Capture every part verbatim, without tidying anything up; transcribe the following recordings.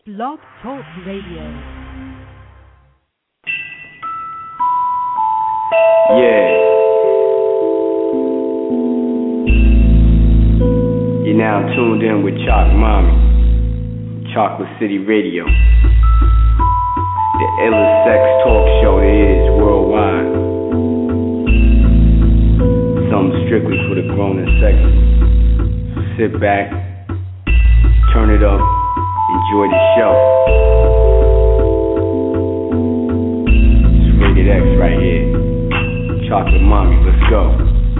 Blog Talk Radio. Yeah. You're now tuned in with Chalk Mommy, Chocolate City Radio, the illest sex talk show there is worldwide. Something strictly for the grown and sexy. Sit back, turn it up, enjoy the show. It's Rated X right here. Chocolate Mommy, let's go.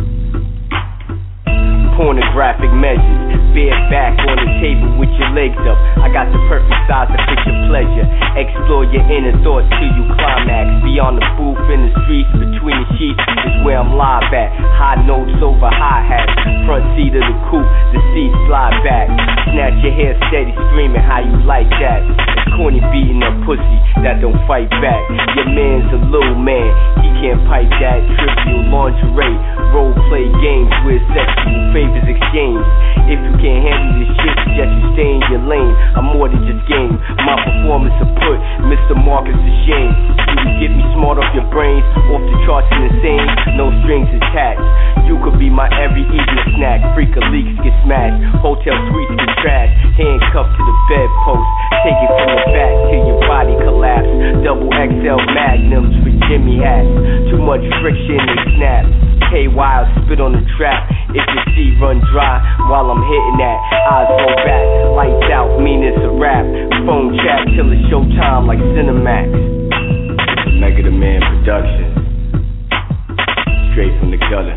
Pornographic measures, bareback on the table with your legs up. I got the perfect size to fit your pleasure. Explore your inner thoughts till you climax. Beyond the booth, in the streets, between the sheets is where I'm live at. High notes over high hats. Front seat of the coupe, the seats slide back. Snatch your hair steady, screaming how you like that. It's corny beating a pussy that don't fight back. Your man's a little man, he can't pipe that. Trivial lingerie, role play games with sexual favors exchanged. If you can't handle this shit, suggest you stay in your lane. I'm more than just game. My performance will put Mister Marcus to shame. You can get me smart off your brains, off the charts and the same. No strings attached. You could be my every evening snack. Freak of leaks get smashed. Hotel suites get trashed. Handcuffed to the bedpost. Take it from the back till your body collapse. Double X L magnums for Jimmy hats. Too much friction and snap. K Wild spit on the trap. If your seat run dry while I'm hitting that, eyes roll back, lights out, mean it's a rap. Phone chat till it's showtime like Cinemax. Mega the Man Production, straight from the gutter.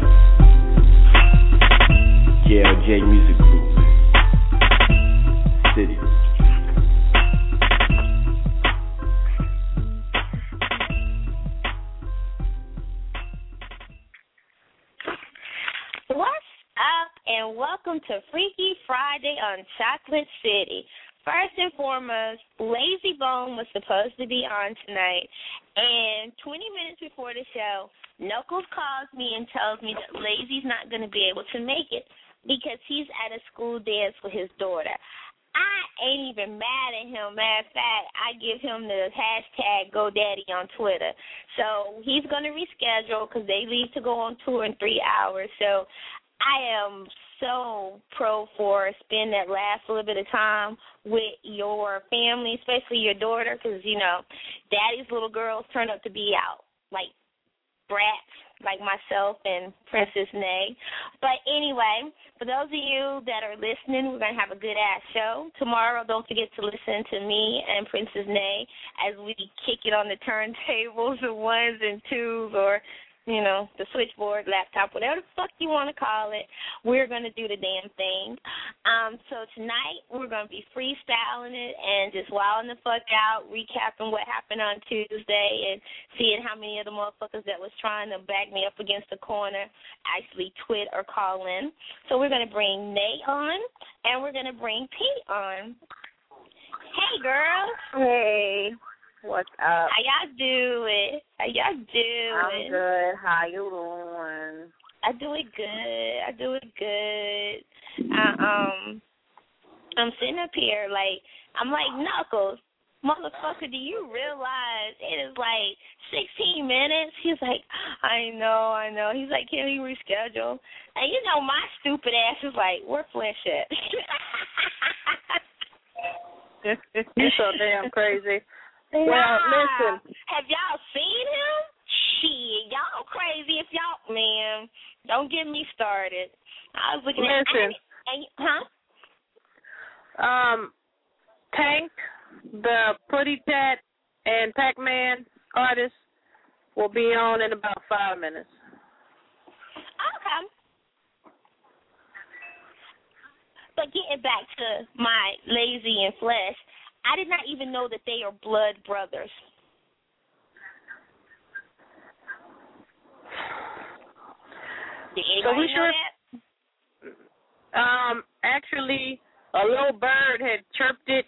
J L J Music Group, City. What's up, and welcome to Freaky Friday on Chocolate City. First and foremost, Lazy Bone was supposed to be on tonight, and twenty minutes before the show, Knuckles calls me and tells me that Lazy's not going to be able to make it because he's at a school dance with his daughter. I ain't even mad at him. Matter of fact, I give him the hashtag GoDaddy on Twitter. So he's going to reschedule because they leave to go on tour in three hours. So I am so pro for spend that last little bit of time with your family, especially your daughter, because, you know, daddy's little girls turn up to be out, like brats, like myself and Princess Nay. But anyway, for those of you that are listening, we're going to have a good-ass show. Tomorrow, don't forget to listen to me and Princess Nay as we kick it on the turntables, the ones and twos, or, you know, the switchboard, laptop, whatever the fuck you want to call it. We're going to do the damn thing. Um, so tonight, we're going to be freestyling it and just wilding the fuck out, recapping what happened on Tuesday and seeing how many of the motherfuckers that was trying to back me up against the corner actually twit or call in. So we're going to bring Nate on, and we're going to bring Pete on. Hey, girls. Hey. What's up? How y'all doing? How y'all doing? I'm good. How you doing? I do it good. I do it good. I, um, I'm sitting up here like, I'm like, Knuckles, motherfucker, do you realize it is like sixteen minutes? He's like, I know, I know. He's like, can we reschedule? And you know, my stupid ass is like, where Flesh at? You're so damn crazy. Well, nah. Listen. Have y'all seen him? Shit, y'all crazy if y'all, man. Don't get me started. I was looking listen. at and, huh? Um, Tank, the Putty Tat, and Pac-Man artist will be on in about five minutes. Okay. But getting back to my Lazy and Flesh, I did not even know that they are blood brothers. Did anybody so we know should, that? Um, actually, a little bird had chirped it,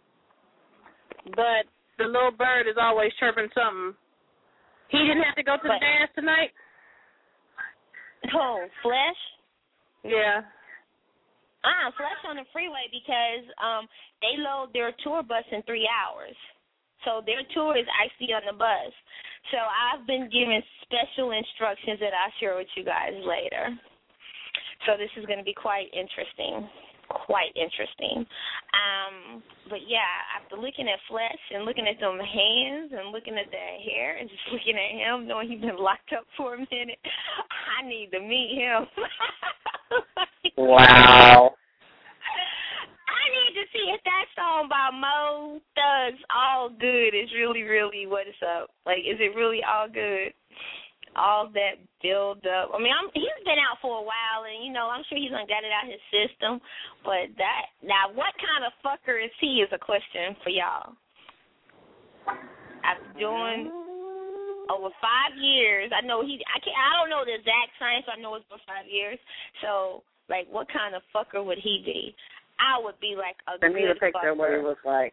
but the little bird is always chirping something. He didn't have to go to but, the dance tonight? Oh, Flesh? Yeah. Uh, flex on the freeway because um they load their tour bus in three hours. So their tour is actually on the bus. So I've been given special instructions that I'll share with you guys later. So this is going to be quite interesting. Quite interesting. Um, but, yeah, after looking at Flesh and looking at them hands and looking at their hair and just looking at him, knowing he's been locked up for a minute, I need to meet him. Wow. I need to see if that song by Mo Thugs, All Good, is really, really what it's up. Like, is it really all good? All that build up. I mean, I'm, he's been out for a while, and, you know, I'm sure he's done got it out his system. But that, now, what kind of fucker is he is a question for y'all. After doing over five years, I know he, I can't, I don't know the exact science, I know it's for five years. So, like, what kind of fucker would he be? I would be like a Send good me a picture fucker. of what he looks like.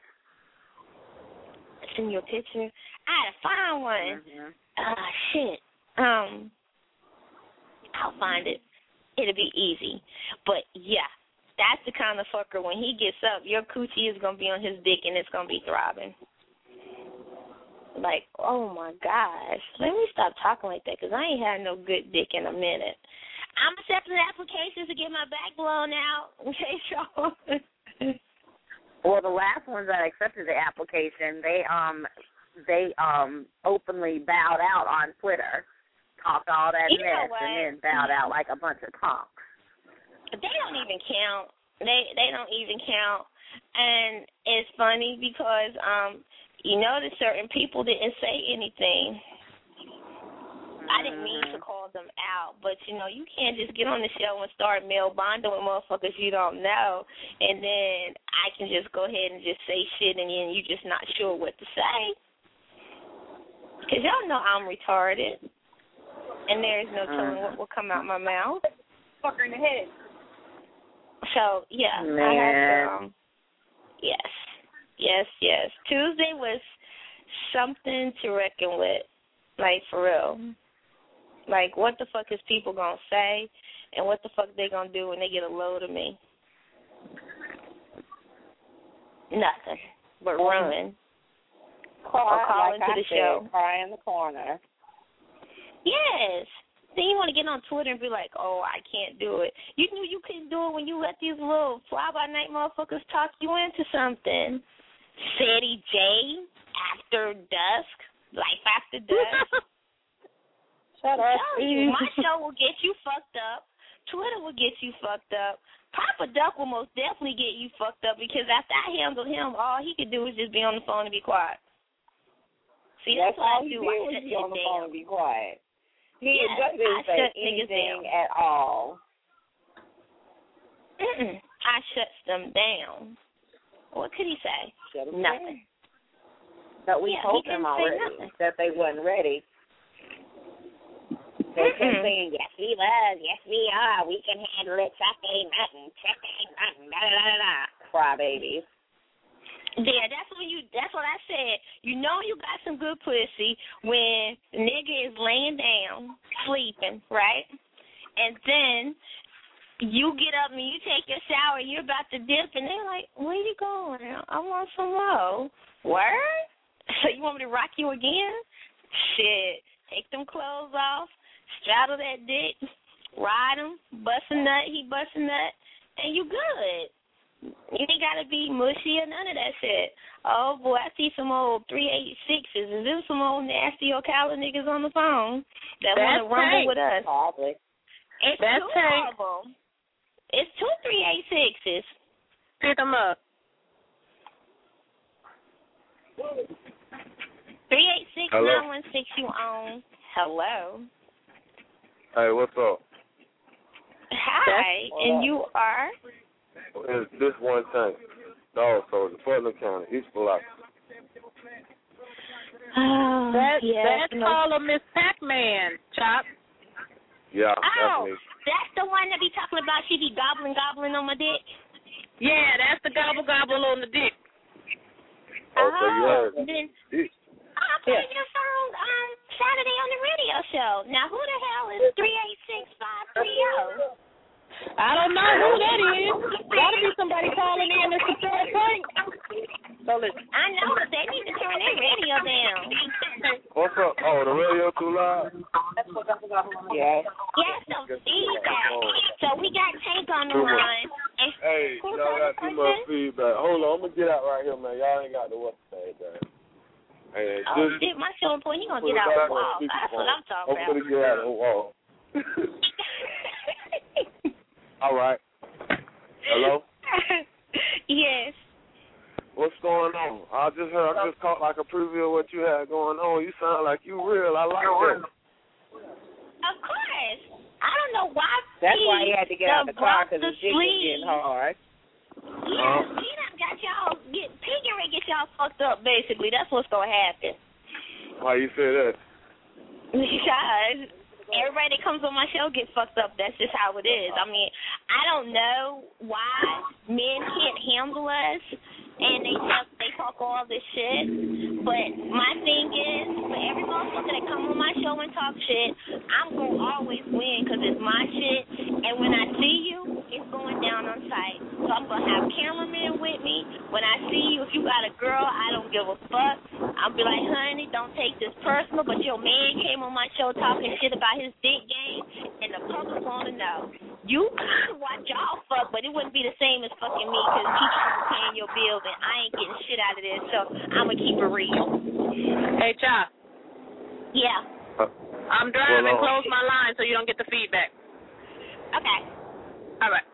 Send you a picture? I had to find one. Mm-hmm. Ah, shit. Um, I'll find it. It'll be easy. But, yeah, that's the kind of fucker when he gets up, your coochie is going to be on his dick and it's going to be throbbing. Like, oh, my gosh. Let me stop talking like that because I ain't had no good dick in a minute. I'm accepting applications to get my back blown out. Okay, y'all. Well, the last ones that accepted the application, they um they um openly bowed out on Twitter, talked all that You know mess, what? and then bowed out like a bunch of punks. They don't even count. They they don't even count. And it's funny because um you notice certain people didn't say anything. I didn't mean to call them out, but, you know, you can't just get on the show and start male bonding with motherfuckers you don't know, and then I can just go ahead and just say shit, and then you're just not sure what to say. Because y'all know I'm retarded, and there's no telling what will come out my mouth. Fucker in the head. So, yeah, Man. I have to, um, yes, yes, yes. Tuesday was something to reckon with, like, for real. Like, what the fuck is people going to say, and what the fuck they going to do when they get a load of me? Nothing but run. Cry, or call like into I the said, show. Cry in the corner. Yes. Then you want to get on Twitter and be like, oh, I can't do it. You knew you couldn't do it when you let these little fly-by-night motherfuckers talk you into something. Sadie J, After Dusk, Life After Dusk. Shut I'm up. telling you, my show will get you fucked up. Twitter will get you fucked up. Papa Duck will most definitely get you fucked up because after I handled him, all he could do was just be on the phone and be quiet. See, that's, That's what all I he do. did I was shut be on shit the down. phone and be quiet. He Yes, just didn't I say shut niggas anything down. at all. Mm-mm. I shuts them down. What could he say? Shut him Nothing. down. But we Yeah, told he couldn't them say already nothing. that they wasn't ready. They kept Mm-mm. saying, yes, we was, yes, we are, we can handle it, suck ain't nothing, check ain't nothing, da-da-da-da-da. Crybabies. Yeah, that's when you. That's what I said. You know you got some good pussy when the nigga is laying down, sleeping, right? And then you get up and you take your shower, you're about to dip, and they're like, where you going? I want some more. Word? So you want me to rock you again? Shit. Take them clothes off, straddle that dick, ride him, bust a nut, he bust a nut, and you good. You ain't got to be mushy or none of that shit. Oh, boy, I see some old three eighty-sixes. Is there some old nasty Ocala niggas on the phone that want to rumble with us? Probably. It's That's two Tank. of them. It's two three eighty-sixes. Pick them up. three eight six, nine one six you own. Hello. Hey, what's up? Hi, and you are? It's this one thing. Dog soldier, Putnam County, East Biloxi. Oh, That, yes, that's no. called a Miss Pac-Man, Chop. Yeah, Oh, definitely. that's the one that be talking about she be gobbling, gobbling on my dick? Yeah, that's the gobble gobble on the dick. Oh, so you heard. Then, He- I played your song um, Saturday on the radio show. Now, who the hell is three eight six five three zero? I don't know who that is. Gotta be somebody calling in to support Frank. So listen. I know, but they need to turn their radio down. What's up? Oh, the radio too loud? Yeah. Yeah, so feedback. So we got Tank on the line. And hey, who's y'all the got too person? much feedback. Hold on, I'm going to get out right here, man. Y'all ain't got the what's name, man. Hey, Oh, just, shit, my show point, you going to put get it out back the on wall. That's speakerphone. what I'm talking I'm about. going to get out of the wall. All right. Hello? Yes. What's going on? I just heard, I just caught like a preview of what you had going on. You sound like you real. I like that. Of course. I don't know why. That's why he had to get out the car because the his dick was getting hard. Yeah, he done got y'all, get, Pink and Ray get y'all fucked up, basically. That's what's going to happen. Why you say that? Because everybody that comes on my show get fucked up. That's just how it is. I mean, I don't know why men can't handle us and they talk, they talk all this shit. But my thing is, for every motherfucker that come on my show and talk shit, I'm going to always win because it's my shit. And when I see you, it's going down on sight. So I'm going to have cameramen with me. When I see you, if you got a girl, I don't give a fuck. I'll be like, honey, don't take this personal, but your man came on my show talking shit about his dick game, and the public want to know. You can watch y'all fuck, but it wouldn't be the same as fucking me because he trying to pay your bills, and I ain't getting shit out of this, so I'm going to keep it real. Hey, Chop. Yeah. Uh, I'm driving. well, uh, Close my line so you don't get the feedback. Okay. All right.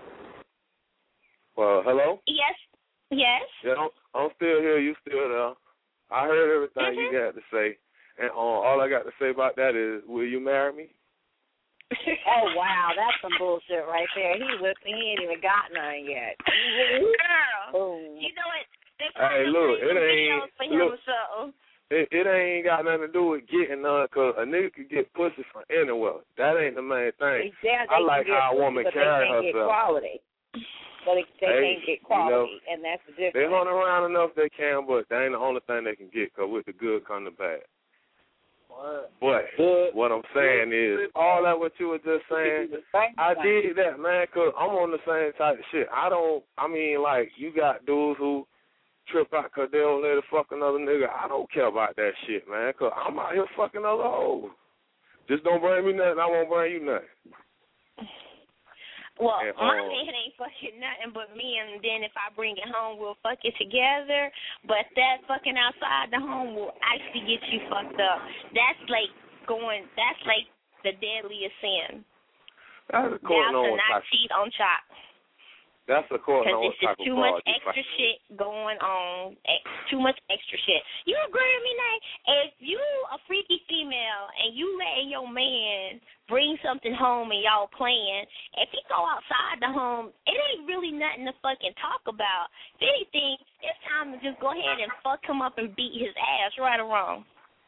Well, hello? Yes. Yes. Yeah, I'm, I'm still here. You still there. I heard everything Mm-hmm. you got to say. And uh, all I got to say about that is, will you marry me? Oh, wow, that's some bullshit right there. He was, he ain't even got none yet. Girl. Boom. You know what? Hey, look, it ain't, for him look, or something. it, it ain't got nothing to do with getting none, because a nigga can get pussy from anywhere. That ain't the main thing. Yeah, I like how a woman carry herself. They can't get quality. But they, they hey, can't get quality, you know, and that's the difference. they hunt around enough they can, but that ain't the only thing they can get, because with the good come the bad. But what I'm saying is, all that what you were just saying, I did that, man, because I'm on the same type of shit. I don't, I mean, like, you got dudes who trip out because they don't let a fuck another nigga. I don't care about that shit, man, because I'm out here fucking other hoes. Just don't bring me nothing, I won't bring you nothing. Well, and, my um, man ain't fucking nothing but me, and then if I bring it home, we'll fuck it together. But that fucking outside the home will actually get you fucked up. That's like going, that's like the deadliest sin. That's according Thou on shalt what not type. cheat on Chop. That's according on Because what it's type just of too broad much you extra fucking. shit going on. ex- Too much extra shit. You agree with me, Nate? If you a freaky female and you letting your man bring something home and y'all playing, if he go outside the home, it ain't really nothing to fucking talk about. If anything, it's time to just go ahead and fuck him up and beat his ass, right or wrong.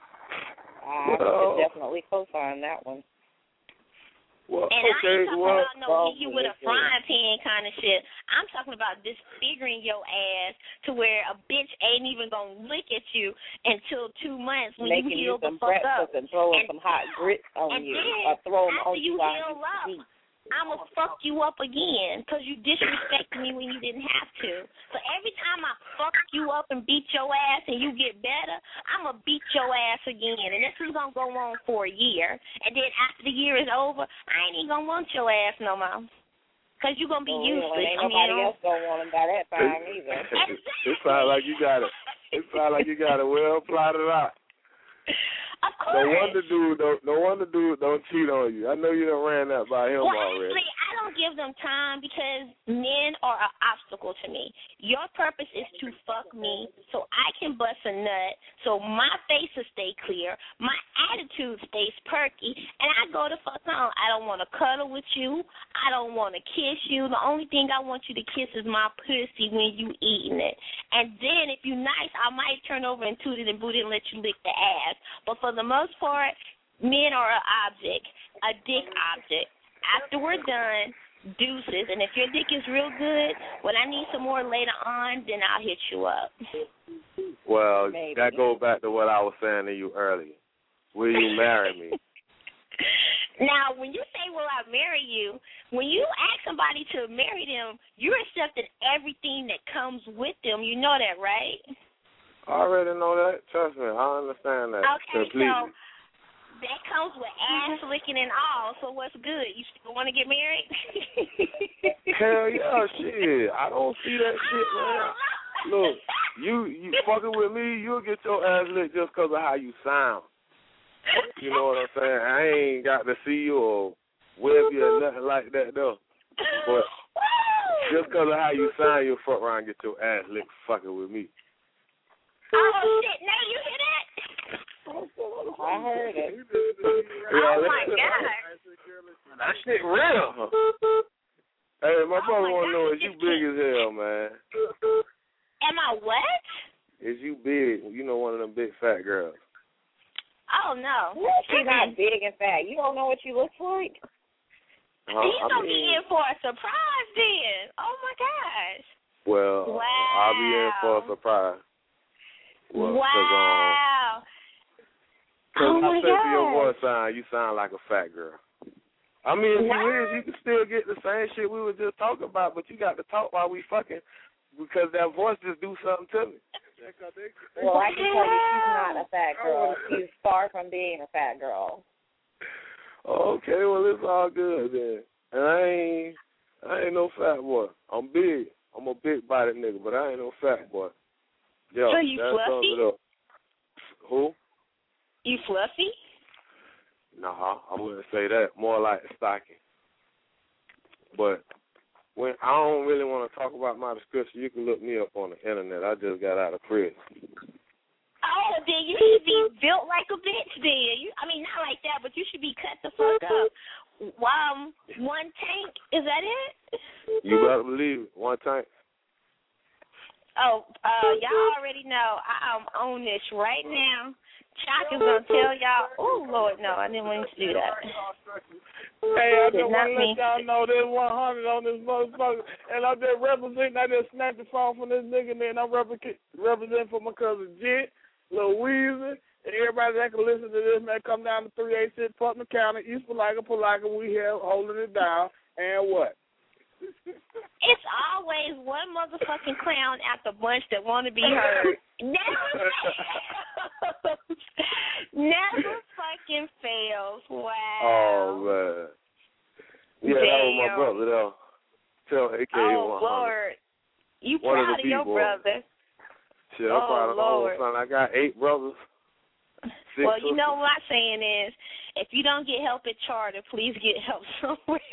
I Well, could definitely co-sign that one. Well, And I okay, ain't talking well, about no hit you with a frying pan kind of shit. I'm talking about disfiguring your ass to where a bitch ain't even gonna look at you until two months when Making you heal you the some fuck up. breakfast and throwing And- some hot grits on and you, then, or throw them after on you you while heal you up, eat. I'm going to fuck you up again because you disrespected me when you didn't have to. So every time I fuck you up and beat your ass and you get better, I'm going to beat your ass again. And this is going to go on for a year. And then after the year is over, I ain't even going to want your ass no more because you're going to be Oh, useless. ain't I mean, nobody you know, else gonna want them by that time either. it, it sounds like you got it. It sounds like you got it well plotted out. Of course. No wonder dude don't. No wonder dude don't cheat on you. I know you done ran that by him well, already. actually, I don't give them time because men are an obstacle to me. Your purpose is to fuck me so I can bust a nut, so my face will stay clear, my attitude stays perky, and I go to fuck on. I don't want to cuddle with you. I don't want to kiss you. The only thing I want you to kiss is my pussy when you eating it. And then if you nice, I might turn over and toot it and boot it and let you lick the ass. But for the most part, men are an object, a dick object. After we're done, deuces. And if your dick is real good, when I need some more later on, then I'll hit you up. Well, Maybe. that goes back to what I was saying to you earlier. Will you marry me? Now, when you say, will I marry you, when you ask somebody to marry them, you're accepting everything that comes with them. You know that, right? I already know that. Trust me, I understand that. Okay, completely. So that comes with ass licking and all, so what's good? You still want to get married? Hell yeah, shit. I don't see that shit, man. Look, you you fucking with me, you'll get your ass licked just because of how you sound. You know what I'm saying? I ain't got to see you or web you or nothing like that, though. But just because of how you sound, you'll fuck around and get your ass licked fucking with me. Oh, shit. Now you hear that? I heard it. Yeah, oh, my God. That shit real. Hey, my oh brother my want to God, know, is you big as hell, man? Am I what? Is you big? You know, one of them big fat girls. Oh, no. She's not big and fat. You don't know what she looks like? Uh, He's I going to mean, be in for a surprise then. Oh, my gosh. Well, wow. I'll be in for a surprise. Well, wow. Because um, oh, my I say God. to your voice sound, you sound like a fat girl. I mean, if what? you is, you can still get the same shit we were just talking about, but you got to talk while we fucking, because that voice just do something to me. Well, I can tell you she's not a fat girl. She's far from being a fat girl. Okay, well, it's all good then. And I ain't, I ain't no fat boy. I'm big. I'm a big-bodied nigga, but I ain't no fat boy. Yo, so you that fluffy? sums it up. Who? You fluffy? Nah, I wouldn't say that. More like stocky. But when I don't really want to talk about my description, you can look me up on the internet. I just got out of prison. Oh, then you should be built like a bitch then. You, I mean, not like that, but you should be cut the fuck up. Um, one tank, is that it? You better believe it. One tank. Oh, uh, y'all already know I'm on this right now. Chock is going to tell y'all, oh, Lord, no, I didn't want to do that. Hey, I just want to me. let y'all know there's one hundred on this motherfucker, and I'm just representing, I just snapped the phone from this nigga, and then I'm represent, representing for my cousin Jit, Lil Weezy, and everybody that can listen to this, man, come down to three eighty-six Putnam County, East Palaca, Palaca, we here holding it down, and what? It's always one motherfucking clown at the bunch that want to be heard. Never fails. Never fucking fails. Wow. Oh, man. Yeah, Damn. that was my brother, though. Tell A K A oh, one hundred. Lord. You One proud of, of, the your boys. brother. Shit, I'm oh, proud of my whole Lord. son. I got eight brothers. Six well, you sisters. know what I'm saying is, if you don't get help at charter, please get help somewhere.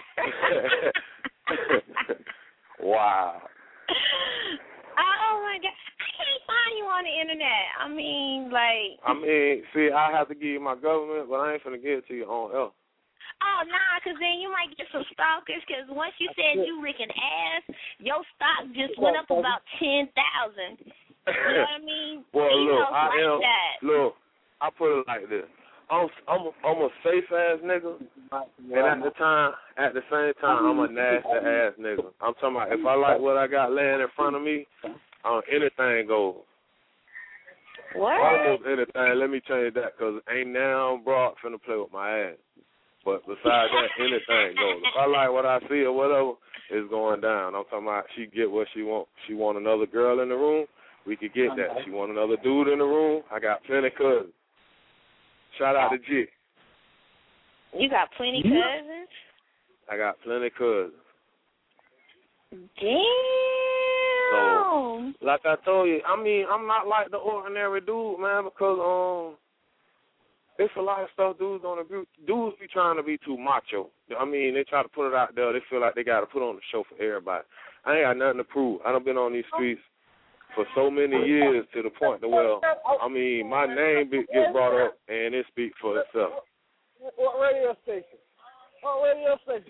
Wow. Oh, my God. I can't find you on the internet. I mean, like. I mean, see, I have to give you my government, but I ain't finna give it to you on L. Oh, nah, because then you might get some stalkers, because once you said you licking ass, your stock just went up about ten thousand. You know what I mean? Well, Females look, I like am, that. look, I put it like this. I'm, I'm, a, I'm a safe-ass nigga, and at the time, at the same time, I'm a nasty-ass nigga. I'm talking about if I like what I got laying in front of me, um, anything goes. What? Almost anything. Let me change that, because ain't now broad finna play with my ass. But besides that, anything goes. If I like what I see or whatever, it's going down. I'm talking about she get what she want. She want another girl in the room, we could get that. She want another dude in the room, I got plenty cousins. Shout out to G. You got plenty cousins? I got plenty cousins. Damn. So, like I told you, I mean, I'm not like the ordinary dude, man, because um, it's a lot of stuff dudes don't agree. Dudes be trying to be too macho. I mean, they try to put it out there. They feel like they got to put on the show for everybody. I ain't got nothing to prove. I done been on these streets for so many years to the point that, well, I mean, my name be, get brought up and it speaks for itself. What radio station? What radio station?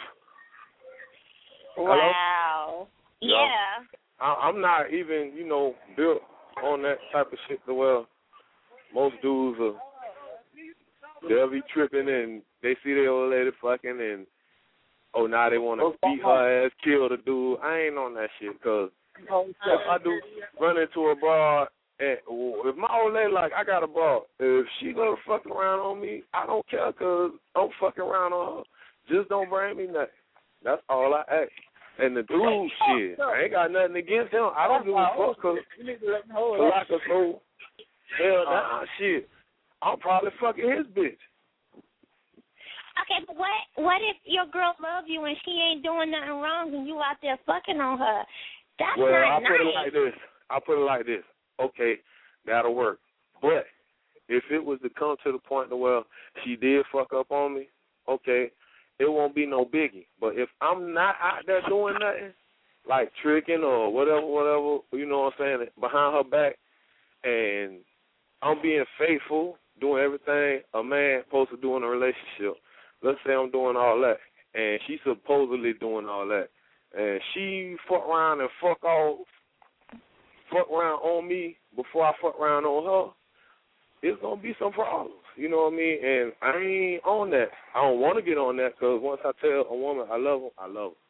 Wow. Hello? Yeah. I, I'm not even, you know, built on that type of shit to where most dudes are, they'll be tripping and they see their old lady fucking and, oh, now they want to beat her ass, kill the dude. I ain't on that shit because if I do run into a broad And if my old lady like, I got a ball, if she go to fuck around on me, I don't care because I'm fucking around on her. Just don't bring me nothing. That's all I ask. And the dude, shit, I ain't got nothing against him. I don't give a fuck because like a soul. Hell nah, shit. I'm probably fucking his bitch. Okay, but what what if your girl love you and she ain't doing nothing wrong and you out there fucking on her? That's well, not I nice. put it like this. I put it like this. Okay, that'll work. But if it was to come to the point where she did fuck up on me, okay, it won't be no biggie. But if I'm not out there doing nothing, like tricking or whatever, whatever, you know what I'm saying, behind her back, and I'm being faithful, doing everything a man supposed to do in a relationship. Let's say I'm doing all that, and she's supposedly doing all that, and she fuck around and fuck off, fuck around on me before I fuck around on her, it's going to be some problems, you know what I mean? And I ain't on that. I don't want to get on that because once I tell a woman I love her, I love her.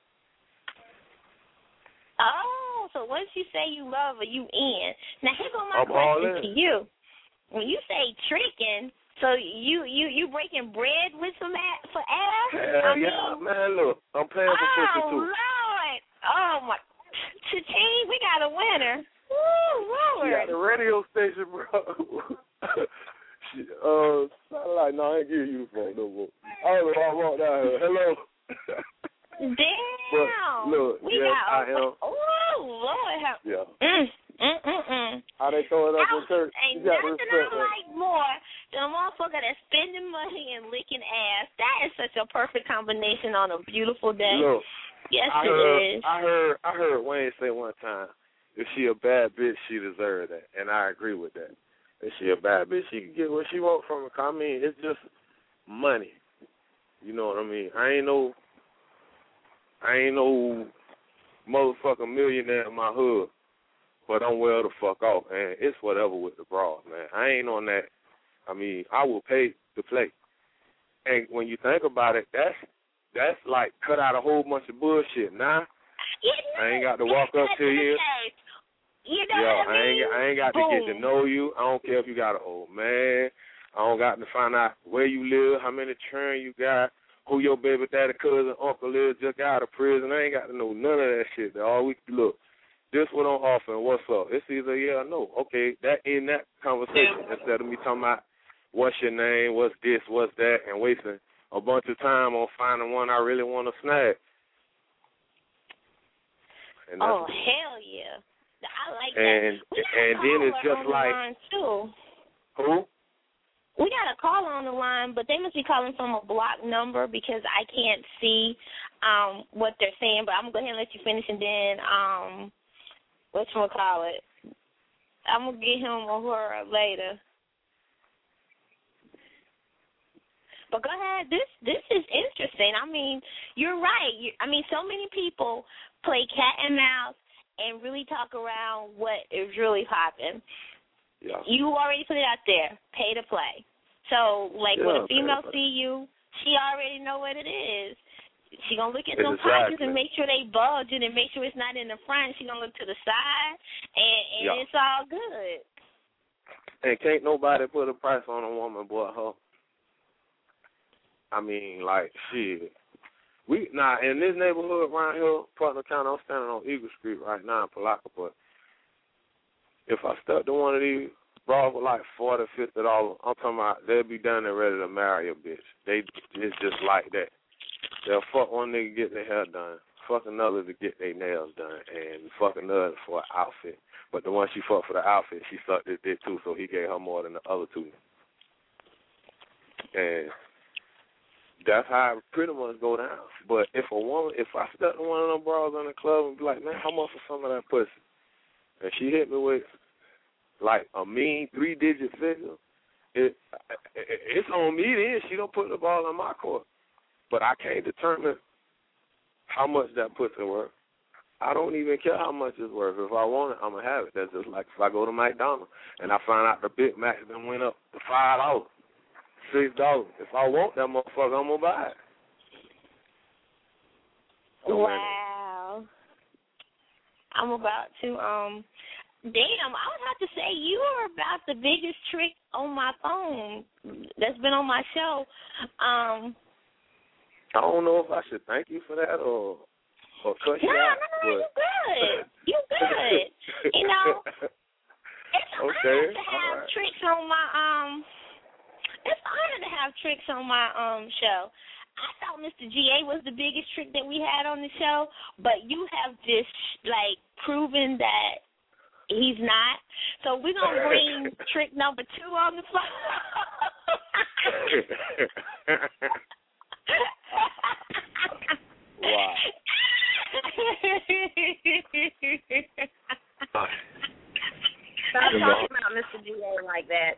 Oh, so once you say you love her, you in. Now, here go my I'm question to you. When you say tricking, so you you you breaking bread with some ass for ass? Hell I yeah, mean, man, look, I'm paying for pussy oh, too. Lord. Oh, my. Cha-ching, we got a winner. Woo, Lord. She got the radio station, bro. she, uh, satellite, no, I ain't giving you the phone no more. I don't know if I walked down here. Hello. Damn. But, look, we yes, got I a, am. Oh, Lord. How, Yeah. Mm, mm, mm, mm. How they throw it up I, in church? Ain't You got nothing respect, I like more than a motherfucker that's spending money and licking ass. That is such a perfect combination on a beautiful day. Look, yes, I it heard, is. I heard, I heard Wayne say one time, if she a bad bitch, she deserve that, and I agree with that. If she a bad bitch, she can get what she want from her. I mean, it's just money. You know what I mean? I ain't no, I ain't no motherfucking millionaire in my hood, but I'm well the fuck off, and it's whatever with the broad, man. I ain't on that. I mean, I will pay to play. And when you think about it, that's that's like cut out a whole bunch of bullshit. Nah, you know, I ain't got to walk up to you. You know Yo, what I mean? I ain't, I ain't got Boom. to get to know you. I don't care if you got an old man. I don't got to find out where you live, how many children you got, who your baby daddy, cousin, uncle is, just got out of prison. I ain't got to know none of that shit. All we look, this what I'm offering, what's up? It's either yeah or no. Okay, that in that conversation yeah. Instead of me talking about what's your name, what's this, what's that, and wasting a bunch of time on finding one I really want to snag. And oh, hell yeah. I like and, that. We and then it's just like, too. Who? We got a caller on the line, but they must be calling from a blocked number because I can't see um, what they're saying. But I'm going to go ahead and let you finish, and then um, whatchamacallit, I'm going to get him or her later. But go ahead. This this is interesting. I mean, you're right. You, I mean, so many people play cat and mouse and really talk around what is really popping. Yeah. You already put it out there, pay to play. So, like, yeah, when a female see you, she already know what it is. She going to look at them exactly. pockets and make sure they bulge and make sure it's not in the front. She going to look to the side, and, and yeah. it's all good. And can't nobody put a price on a woman but her. I mean, like, shit. We now in this neighborhood around here, Putnam County, I'm standing on Eagle Street right now in Palaca, but if I stuck to one of these bras for like forty, fifty dollars, I'm talking about they'll be down there ready to marry a bitch. They it's just like that. They'll fuck one nigga get their hair done, fuck another to get their nails done, and fuck another for an outfit. But the one she fucked for the outfit, she sucked his dick too, so he gave her more than the other two. And that's how it pretty much go down. But if a woman, if I stuck to one of them bras in the club and be like, man, how much for some of that pussy? And she hit me with like a mean three-digit figure, it, it it's on me then. She don't put the ball in my court. But I can't determine how much that pussy worth. I don't even care how much it's worth. If I want it, I'm going to have it. That's just like if I go to McDonald's and I find out the Big Mac then went up to five dollars. Six dollars. If I want that motherfucker, I'm gonna buy it. Oh, wow. I'm about to um Damn, I would have to say you are about the biggest trick on my phone that's been on my show. Um, I don't know if I should thank you for that or or cuss you no, out. no, no, you good. You good. You know, it's an okay. honor to have right. tricks on my um. It's an honor to have tricks on my um show. I thought Mister G A was the biggest trick that we had on the show, but you have just like proven that he's not. So we're going to bring trick number two on the phone. Wow. Stop talking about Mister G A like that.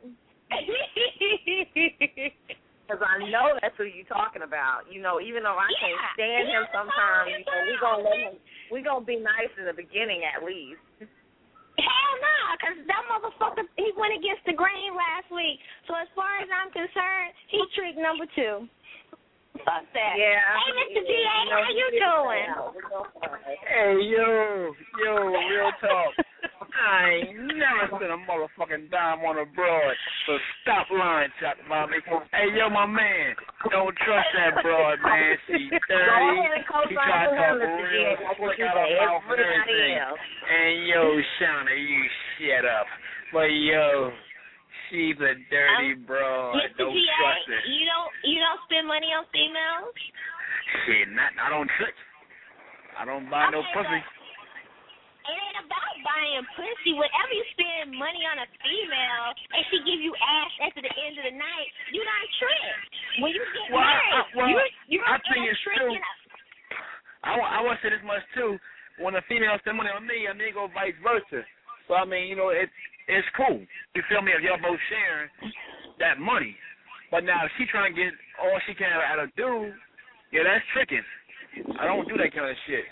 Because I know that's who you're talking about. You know, even though I yeah, can't stand him sometimes, you know, we're going to let him, we're going to be nice in the beginning at least. Hell no, because that motherfucker, he went against the grain last week. So as far as I'm concerned, he trick number two. Fuck that. Yeah. Hey, Mister G A, you know, how you doing? Hey, yo, yo, real talk. I ain't never spent a motherfucking dime on a broad, so stop lying, Chuck, mommy. Hey, yo, my man, don't trust that broad, man. She dirty. She try to talk real slick out her mouth and everything. And, yo, Shauna, you shut up. But, yo, she's a dirty um, broad. Mister Don't G A, trust her. You don't, you don't spend money on females? Shit, not, I don't trick. I don't buy okay, no pussy. It ain't about buying pussy. Whenever you spend money on a female and she give you ass at the end of the night, you not trick. When you get well, married, I, well, you're, you're I think it's true. I, I want to say this much too. When a female spend money on me, I mean go vice versa. So I mean, you know, it's it's cool. You feel me? If y'all both sharing that money. But now if she trying to get all she can out of dude, yeah, that's tricking. I don't do that kind of shit.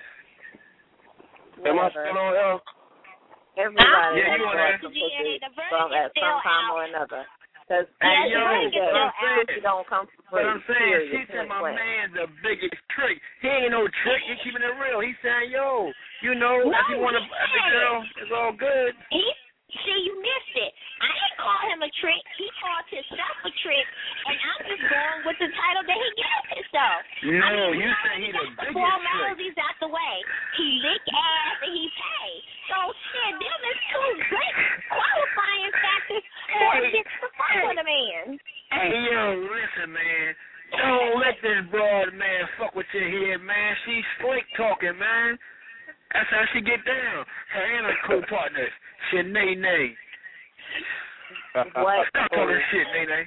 Am I still on here? Everybody yeah, has you on got there. some pussy The some, at some time out. or another. Because Yeah, yo, what I'm saying, pussy don't come for free. But I'm saying, period, she said my point. man's the biggest trick. He ain't no trick. He keeping it real. He's saying, yo, you know, No, if you want to, he the said girl, it's all good. He, see, you missed it. I didn't call him a trick. He called himself a trick, and I'm just going with the title that he gave himself. No, I mean, you he said he the got the biggest trick. formalities out the way. He lick ass and he pay. So shit, them is two great qualifying factors for a chick to fuck with a man. Hey, yo, listen, man. Don't let this broad man fuck with your head, man. She's flake talking, man. That's how she get down. Her and her co-partners. Shit, nay, nay. What? Stop talking shit, nay, nay.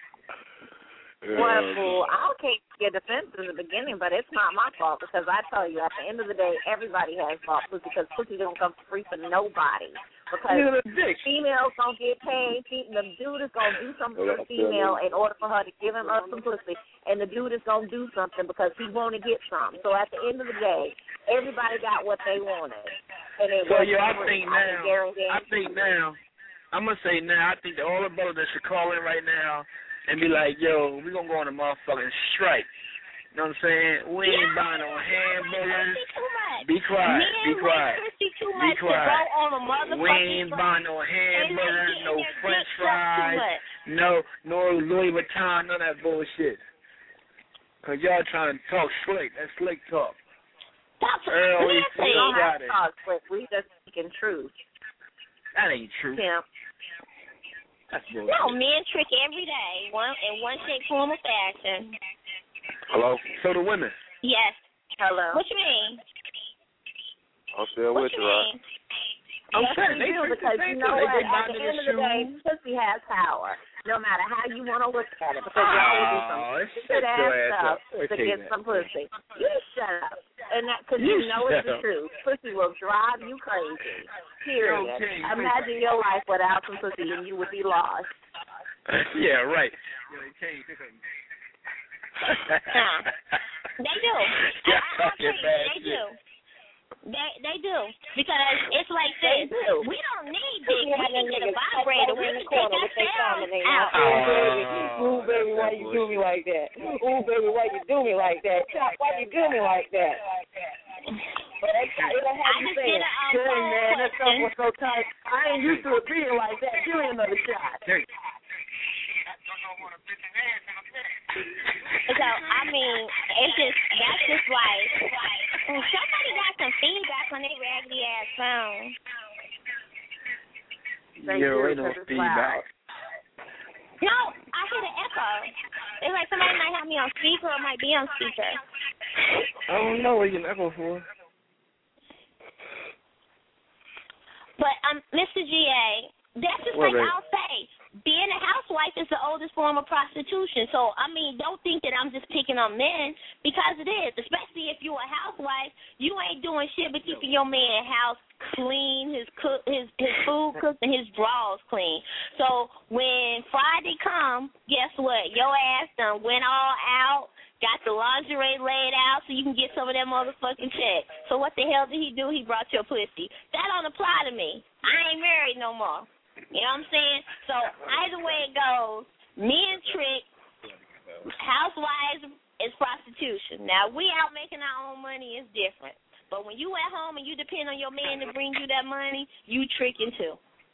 Well, fool, I can't get defensive in the beginning, but it's not my fault because I tell you, at the end of the day, everybody has fault pussy because pussy don't come free for nobody. Because females don't get paid. The dude is going to do something for the female in order for her to give him up some pussy, and the dude is going to do something because he want to get some. So at the end of the day, everybody got what they wanted. And it so, was yo, I free. think now, I, I think now, I'm going to say now, I think that all the brothers that should call in right now and be like, yo, we going to go on a motherfucking strike. You know what I'm saying? We ain't yeah, buying no hamburgers. Be quiet. Men be quiet. Too be much quiet. To go on a motherfucking we ain't buying no hamburgers, no French fries, no no Louis Vuitton, none of that bullshit. Because y'all trying to talk slick. That's slick talk. Stop Early we don't have to it. talk slick. We just speaking truth. That ain't true. Yeah. That's bullshit. No, men trick every day, one in one shape, form, or fashion. Hello? So the women. Yes. Hello. What you mean? I'm still what with you you, right? mean? I'm yes, saying, we they do, because you know what? At the end of the day, pussy has power, no matter how you want to look at it. Because y'all will do some stupid ass stuff to get some pussy. You shut up, and that because you, you know it's the truth. Pussy will drive you crazy. Period. Okay. Imagine your life without some pussy, and you would be lost. Yeah, right. They do. I, I, I they do. They they do because it's like this. We don't need dick. We can get a vibrator. We can take ourselves out. Ooh, baby, why you do me like that? Ooh, baby, why you do me like that? Why you do me like that? But it, it'll have you saying, dang, man, that stuff was so tight. I ain't used to it being like that. Give me another shot. So, I mean, it's just, that's just like, oh, somebody got some feedback on their raggedy ass phone. Yo, ain't no feedback. No, I hear the echo. It's like somebody might have me on speaker or might be on speaker. I don't know what you can echo for. But, um, Mister G A, that's just What like is? I'll say. Being a housewife is the oldest form of prostitution. So, I mean, don't think that I'm just picking on men, because it is. Especially if you're a housewife, you ain't doing shit but keeping your man house clean, his cook, his his food cooked, and his drawers clean. So when Friday come, guess what? Your ass done went all out, got the lingerie laid out so you can get some of that motherfucking check. So what the hell did he do? He brought your pussy. That don't apply to me. I ain't married no more. You know what I'm saying? So either way it goes, men trick, housewives is prostitution. Now, we out making our own money is different. But when you at home and you depend on your man to bring you that money, you tricking too.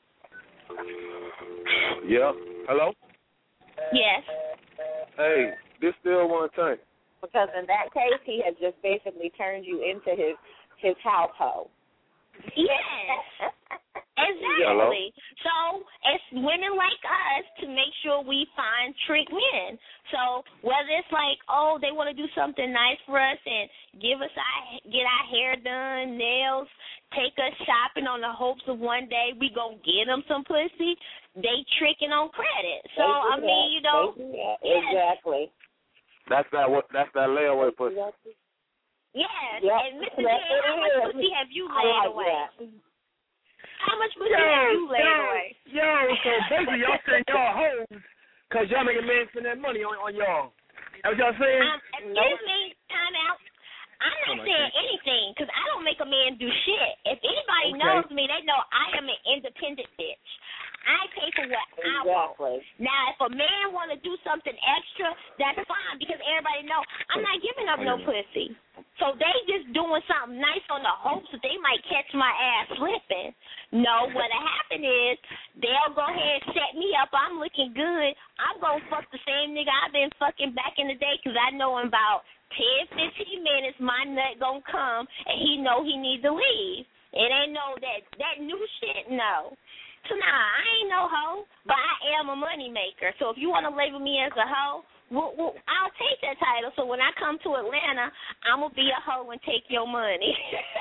Yeah. Hello? Yes. Hey, this still one thing. Because in that case, he has just basically turned you into his his household. Yes. Exactly. So it's women like us to make sure we find trick men. So whether it's like, oh, they want to do something nice for us and give us our, get our hair done, nails, take us shopping on the hopes of one day we gonna get them some pussy, they tricking on credit. So I mean, that. you know, yes. Exactly. That's that. What? That's that layaway pussy. Yes. Yep. And Mister J, how much pussy have you laid like away? That. How much pussy yo, have you laid yo, away? Yo, so basically y'all saying y'all hoes because y'all make a man spend that money on, on y'all. That's what y'all saying? Um, excuse me, time out. I'm not oh saying God. anything because I don't make a man do shit. If anybody okay. knows me, they know I am an independent bitch. I pay for what exactly. I want. Now, if a man want to do something extra, that's fine because everybody know I'm not giving up no pussy. So they just doing something nice on the hopes that they might catch my ass slipping. No, what'll happen is they'll go ahead and set me up. I'm looking good. I'm going to fuck the same nigga I've been fucking back in the day because I know in about ten, fifteen minutes my nut going to come and he know he needs to leave. It ain't no that, that new shit, no. So, nah, I ain't no hoe, but I am a money maker. So if you want to label me as a hoe, well, well, I'll take that title. So when I come to Atlanta, I'm going to be a hoe and take your money.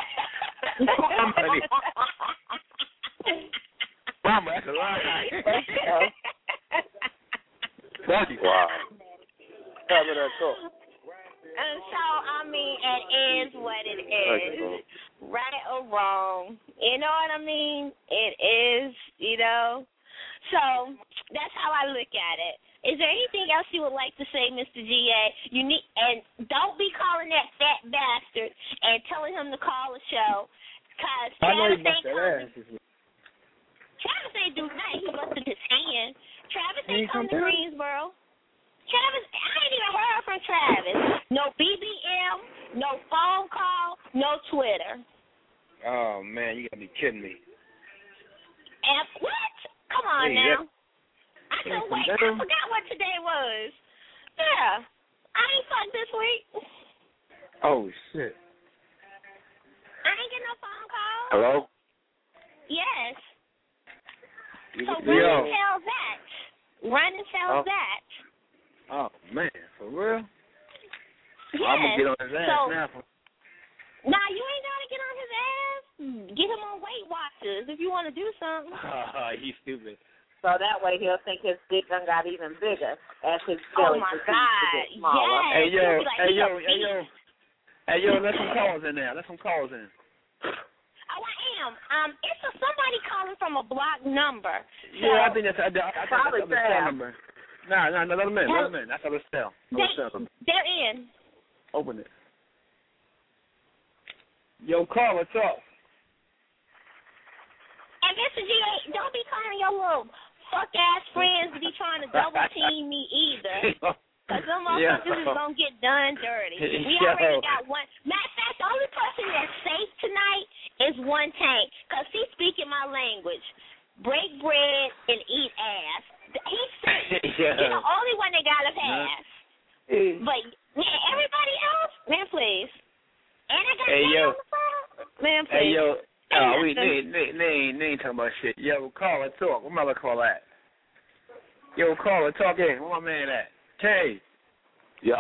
Mama, that's a lot. Wow. Cover that talk. And so, I mean, it is what it is. Right or wrong. You know what I mean? It is, you know. So, that's how I look at it. Is there anything else you would like to say, Mister G A? You need, and don't be calling that fat bastard and telling him to call the show. Because Travis ain't coming. Travis ain't do nothing. He busted his hand. Travis ain't coming to Greensboro. Travis, I ain't even heard from Travis. No B B M, no phone call, no Twitter. Oh, man, you got to be kidding me. And what? Come on hey, now. That, I said, wait, I forgot what today was. Yeah. I ain't fucked this week. Oh, shit. I ain't getting no phone call. Hello? Yes. You so run and tell that. Run and tell oh. that. Oh, man, for real? Yes. I'm going to get on his ass so, now. Nah, you ain't got to get on his ass. Get him on Weight Watchers if you want to do something. Oh, he's stupid. So that way he'll think his dick done got even bigger as his belly oh my continues God. to get smaller. Yes. Hey, yo, like, hey, yo, hey, yo. Hey, yo, let some calls in there. Let some calls in. Oh, I am. Um, it's a, somebody calling from a blocked number. So, yeah, I think that's, I, I, I probably think that's a cell number. Nah, nah, no, let them in. Let them in. That's how it's cell. They, they're in. Open it. Yo, call, what's up? And Mister G A, don't be calling your little fuck-ass friends to be trying to double-team me either. Because them motherfuckers is going to get done dirty. We Yo. already got one. Matter of fact, the only person that's safe bread and eat ass. He's sick. Yeah. He's the only one that got a pass. Yeah. But man, everybody else, man, please. And I got hey, yo. on the phone. Man, please. Hey, yo. Oh, we ain't, ain't, ain't, ain't talking about shit. Yo, call and talk. Where my call at? Yo, call and talk in. Where my man at? K. Yo.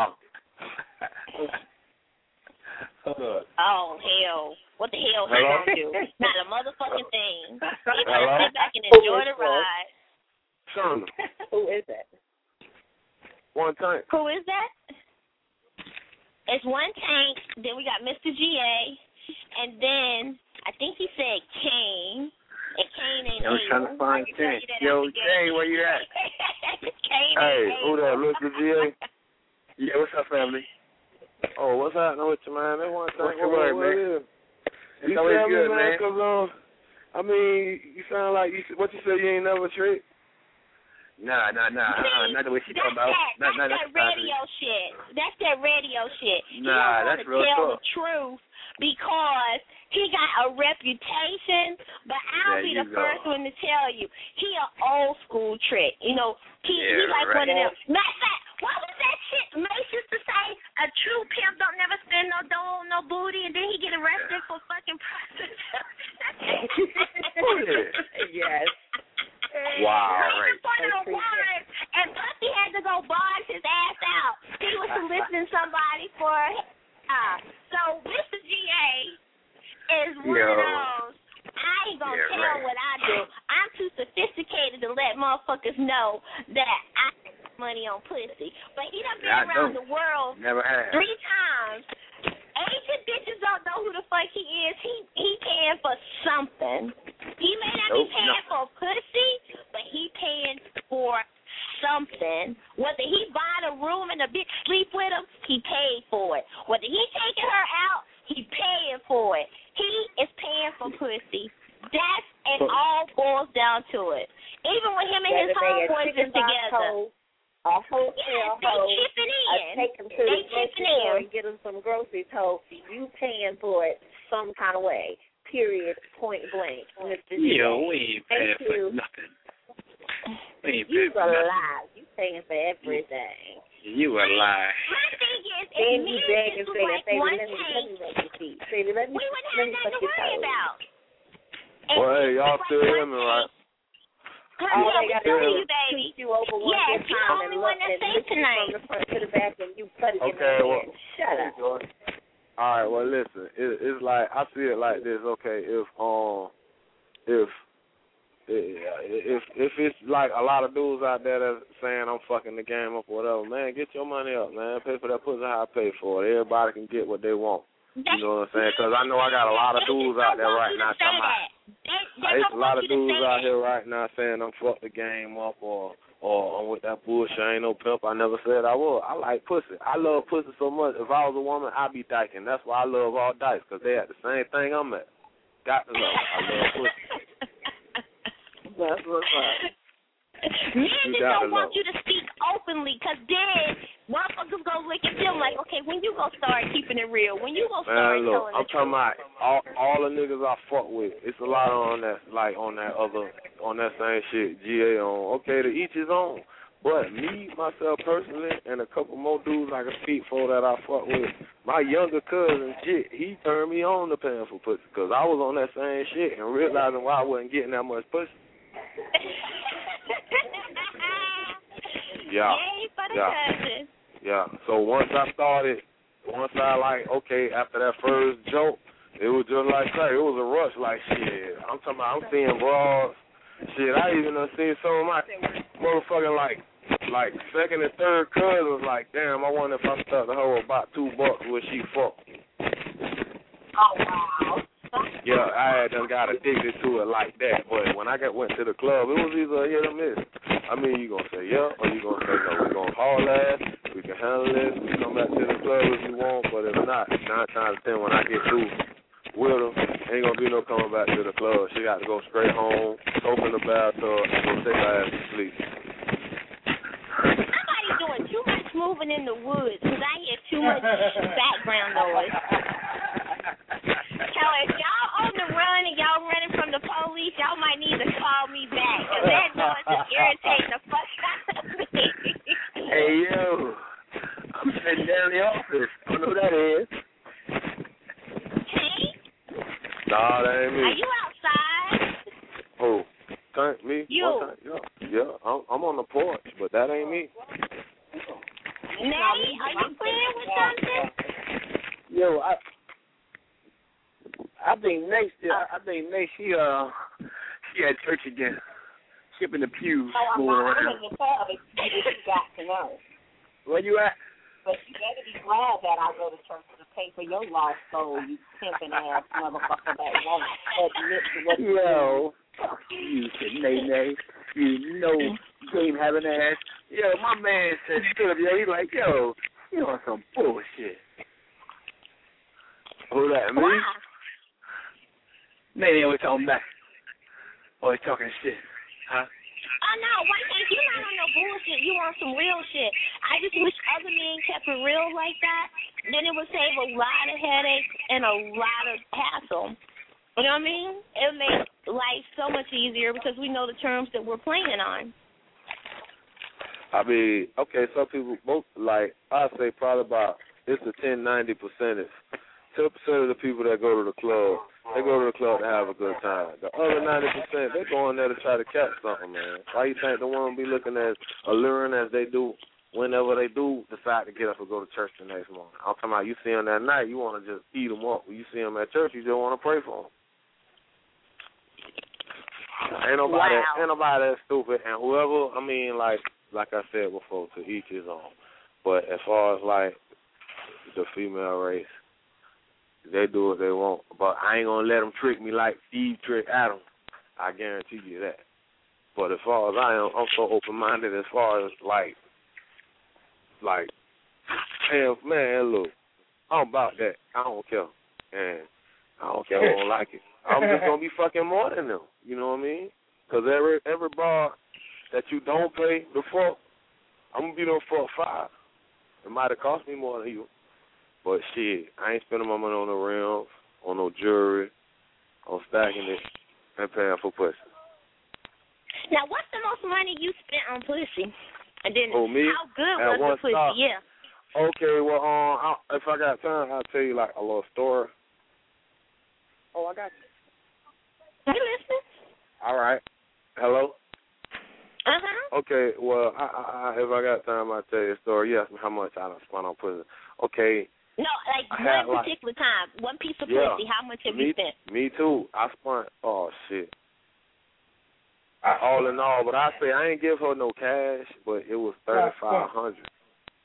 Oh, hell. What the hell he Hello? gonna do? Not a motherfucking thing. He Hello? gonna sit back and enjoy the ride. Son. Who is that? One time. Who is that? It's one Tank, then we got Mister G A, and then I think he said Kane. And Kane ain't I was trying to find Kane. Yo, Kane, where you at? Kane Hey, ain't who that? Mister G A? Yeah, what's up, family? Oh, what's happening with you, man? That one thing. What's the word, man? You It's always tell me, good, man, man. because, um, I mean, you sound like, you. what you say, you ain't never tricked? Nah, nah, nah, uh, not the way she that's talking about. That, Nah, nah, that's that's that radio shit. That's that radio shit. He Nah, don't that's want to real tell talk. the truth because he got a reputation, but I'll There be you the go. first one to tell you, he an old school trick. You know, he, he Yeah, like right. one of them. Matter of fact, what was that shit Mace used to say? A true pimp don't never spend no dough on no booty, and then he get arrested for fucking prostitution. Yes. Wow. Right. One of the words, and Puffy had to go barge his ass out. He was soliciting somebody for. Uh, so Mister G A is one Yo. of those. I ain't gonna Yeah, tell right. what I do. I'm too sophisticated to let motherfuckers know that I make money on pussy. But he done been Yeah, I around don't. the world Never have. three times. Asian bitches don't know who the fuck he is. He he paying for something. He may not Nope, be paying for pussy, but he paying for something. Whether he buy a room and a bitch sleep with him, he paid for it. Whether he taking her out, he paying for it. He is paying for pussy. That's it. All boils down to it. Even when him and his homeboys is together. A hotel Yes, they hoe, chipping I in. take them to They the grocery chipping store in. and get them some groceries. Hoe, you paying for it some kind of way. Period. Point blank. Mister Yo, we ain't paying Thank for you. nothing. We ain't You paying for a nothing. lie. You paying for everything. You a lie. My thing is, if Then me you and beg this and was say like that, baby, one let me, let tank, me rub your feet. Baby, let me, we wouldn't let have me nothing to touch your worry toes. about. And Well, hey, y'all like still one hear me, right? tank, All yeah, they got we to do do you, is baby. shoot you over one Yes, good you're the time only and one look that and say look you tonight. from the front to the back and you cut it in Okay, the well, head. Shut up. All right, well, listen, it, it's like, I see it like this, okay, if, um, if, if if it's like a lot of dudes out there that's saying I'm fucking the game up or whatever, man, get your money up, man. Pay for that pussy how I pay for it. Everybody can get what they want. You know what I'm saying? Because I know I got a lot of dudes out there right now talking about. There's a lot of dudes out here right now saying I'm fuck the game up or or I'm with that bullshit. I ain't no pimp. I never said I was. I like pussy. I love pussy so much. If I was a woman, I'd be dyking. That's why I love all dykes, because they at the same thing I'm at. Got to know. I love pussy. That's what's up. Men just don't want you to speak openly, because then motherfuckers go look at them like, okay, when you gonna start keeping it real? When you gonna start Man, look, telling I'm the talking truth? about all, all the niggas I fuck with. It's a lot on that, like on that other, on that same shit. G A on. Okay, to each his own. But me, myself personally, and a couple more dudes I can speak for that I fuck with, my younger cousin, shit, he turned me on to paying for pussy, because I was on that same shit and realizing why I wasn't getting that much pussy. Yeah, yeah, yeah. So once I started, once I like, okay, after that first joke, it was just like, hey, it was a rush, like, shit. I'm talking about, I'm seeing broads. Shit, I even done seen some of my motherfucking, like, like second and third cousins, like, damn, I wonder if I stuck the hoe about two bucks where she fucked. Oh, wow. Yeah, I had done got addicted to it like that. But when I got went to the club, it was either a hit or miss. I mean, you going to say yeah or you going to say no. We're going to haul ass. We can handle this. We come back to the club if you want. But if not, nine times ten, when I get through with them, ain't going to be no coming back to the club. She got to go straight home, open the bathtub, and go take her ass to sleep. Somebody's doing too much moving in the woods, because I hear too much background noise. So if y'all on the run and y'all running from the police, y'all might need to call me back, because that irritating the fuck out of me. Hey, yo. I'm sitting down in the office. I don't know who that is. Hey? Nah, that ain't me. Are you outside? Who? Thank me? You. What time? Yeah, yeah. I'm, I'm on the porch, but that ain't me. Nay, are you playing with something? Yo, I I think next year, I think next she uh she at church again. She up in the pews Oh, I'm going not around. in the club. It's you got to know. Where you at? But you better be glad that I go to church to pay for your lost soul, you pimping ass motherfucker that won't admit to what you Yo, fuck you, Nay Nay. You know game having ass. Yo, my man said stood up there. He like, yo, you on some bullshit. Who that, me? Wow. Nay Nay always talking back. Always talking shit. Huh? Oh, no, one thing, you're not on no bullshit. You want some real shit. I just wish other men kept it real like that. Then it would save a lot of headaches and a lot of hassle. You know what I mean? It would make life so much easier because we know the terms that we're playing on. I mean, okay, some people, most like, I say probably about, it's a ten, ninety percentage. ten percent of the people that go to the club, they go to the club to have a good time. The other ninety percent, they go in there to try to catch something, man. Why you think the women be looking as alluring as they do whenever they do decide to get up and go to church the next morning? I'm talking about you see them that night, you want to just eat them up. When you see them at church, you just want to pray for them. Ain't nobody, Wow. ain't nobody that stupid. And whoever, I mean, like, like I said before, to each his own. But as far as, like, the female race, they do what they want. But I ain't going to let them trick me like Eve tricked Adam. I guarantee you that. But as far as I am, I'm so open-minded as far as, like, like, man, man, look, I'm about that. I don't care. And I don't care if I don't like it. I'm just going to be fucking more than them. You know what I mean? Because every, every bar that you don't pay the fuck, I'm going to be there for a five. It might have cost me more than you. But shit, I ain't spending my money on no rims, on no jewelry, on stacking it, and paying for pussy. Now, what's the most money you spent on pussy? And then Oh, me? how good At was one the pussy? stop. Yeah. Okay, well, um, I, if I got time, I'll tell you, like, a little story. Oh, I got you. You listening? All right. Hello? Uh-huh. Okay, well, I, I, I, if I got time, I'll tell you a story. You asked me how much I done spent on pussy. Okay. No, like I had, one like- particular time, one piece of Yeah. pussy. How much have me, you spent? Me too. I spent, oh, shit. All in all, but I say I ain't give her no cash, but it was thirty-five hundred dollars.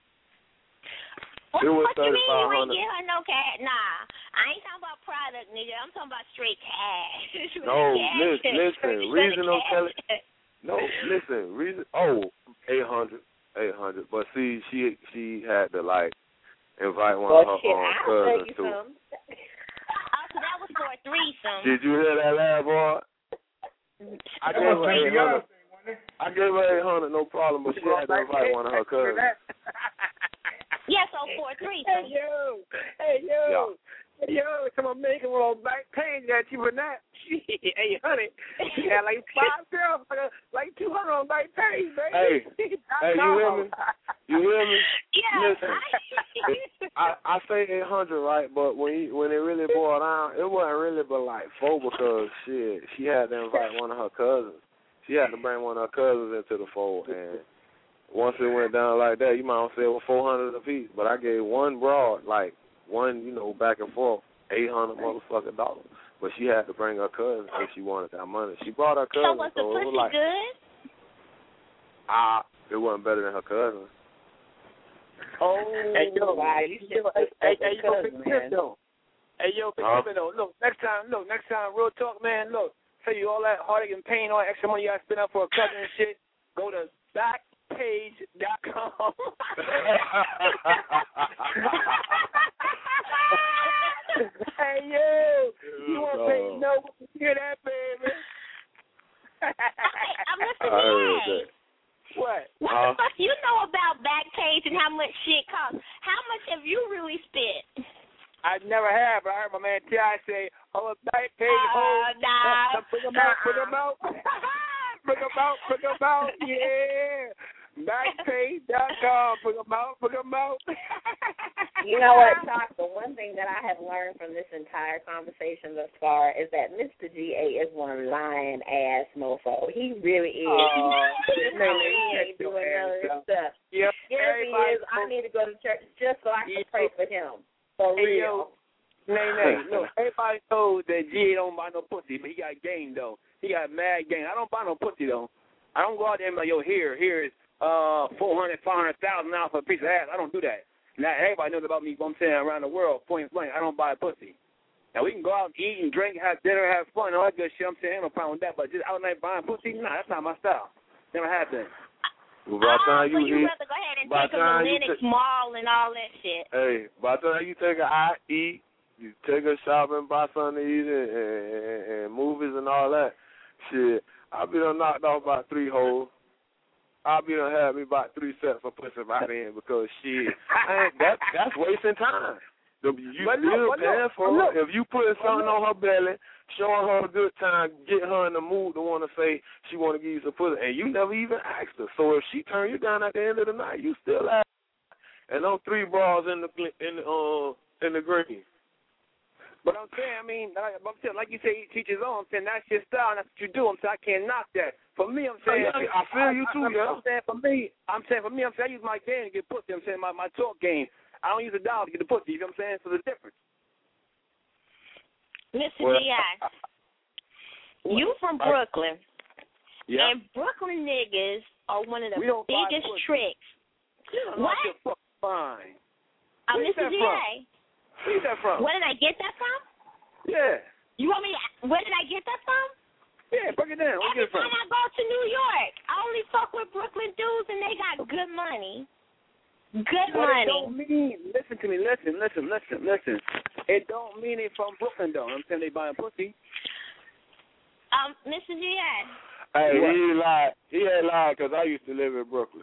What It the was fuck you mean you thirty-five ain't hundred give her no cash? Nah, I ain't talking about product, nigga. I'm talking about straight cash. No, Cash. listen, listen. Straight Reason I'm cash. telling. No, listen. Reason. Oh, eight hundred, eight hundred. But see, she she had to like invite one Well, of her shit, um, I'll tell cousins you too. something. Oh, so that was for a threesome. Did you hear that laugh, boy? I gave her eight hundred. I gave her eight hundred, no problem. But she had to invite one of her cousins. Yeah, so for a threesome. Hey, yo. Hey, yo. Yeah. Hey, yo, come on, make a little back page that you for that. Shit, hey, honey. You got like five girls, like, like two hundred on back page, baby. Hey, hey, you hear me? You hear me? Yeah. Listen, I I say eight hundred, right? But when he, when it really boiled down, it wasn't really but like four because shit, she had to invite one of her cousins. She had to bring one of her cousins into the fold, and once it went down like that, you might as well say it was four hundred apiece. But I gave one broad, like one, you know, back and forth, eight hundred motherfucking dollars. But she had to bring her cousin if she wanted that money. She brought her cousin, So was the so it pussy was like, good? ah, it wasn't better than her cousin. Oh, Hey, yo, wow, hey, you yo, should hey, hey, hey, yo, cousin, Big man. Tip, though. Hey, yo, Big Huh? Tip, though. Look, next time, look, next time, real talk, man, look, tell you all that heartache and pain, all that extra money you got to spend up for a cousin and shit, go to backpage dot com. Hey, yo, you want to pay no, hear that, baby? Okay, I'm listening. I heard that. What? What Uh, the fuck you know about Backpage and how much shit costs? How much have you really spent? I never have, but I heard my man T I say, oh, Backpage, Uh, oh, nah. bring them out, bring them out. Bring Pick them out, pick them out, yeah. Backpage dot com, pick them out, pick them out. You know what, Talk? The one thing that I have learned from this entire conversation thus far is that Mister G A is one lying ass mofo. He really is. Oh, he ain't doing none of this stuff. Yep. Yes, he is. I need to go to church just so I can pray for him. For hey, real. Yo, nay, nay. Look, everybody knows that G A don't buy no pussy, but he got game, though. He got mad game. I don't buy no pussy, though. I don't go out there and be like, yo, here, here is uh, four hundred thousand, five hundred thousand dollars for a piece of ass. I don't do that. Now, everybody knows about me, what I'm saying, around the world, point blank. I don't buy pussy. Now, we can go out and eat and drink, have dinner, have fun, all that good shit. I'm saying, ain't no problem with that. But just out there buying pussy, nah, that's not my style. Never have been. Well, by the time oh, you so you eat, rather go ahead and by take them to Lennox t- Mall and all that shit. Hey, by the time you take a I eat, you take her shopping, buy something to eat, and, and, and movies and all that shit, I'll be done knocked off by three holes. I'll be done have me about three sets of pussy right in because shit, man, that that's wasting time. You but still look, paying look, for look, it. If you put something on her belly, showing her a good time, get her in the mood to want to say she want to give you some pussy, and you never even asked her. So if she turn you down at the end of the night, you still ask. And those three bras in the in the uh in the green. But I'm saying, I mean, like, I'm saying, like you say, each teacher's own. I'm saying that's your style, and that's what you do. I'm saying I can't knock that. For me, I'm saying, I feel you too, I, yeah. I'm saying for me, I'm saying for me, I'm saying I use my game to get pussy. I'm saying my my talk game. I don't use a dollar to get the pussy. You know what I'm saying? So the difference. Mister Well, G I, you from Brooklyn, Yeah. and Brooklyn niggas are one of the We don't buy biggest pussy. tricks. Yeah, What? You're fucking fine. Uh, Where's Mister that G A, Where's that from? where did I get that from? Yeah. You want me to, where did I get that from? Yeah, break it down. Where you Every get it from? time I go to New York, I only fuck with Brooklyn dudes and they got good money. Good But money. it don't mean, listen to me, listen, listen, listen, listen. It don't mean they from Brooklyn, though. I'm saying they buying pussy. Um, Mister G A. Hey, What? he lied. He ain't lied because I used to live in Brooklyn.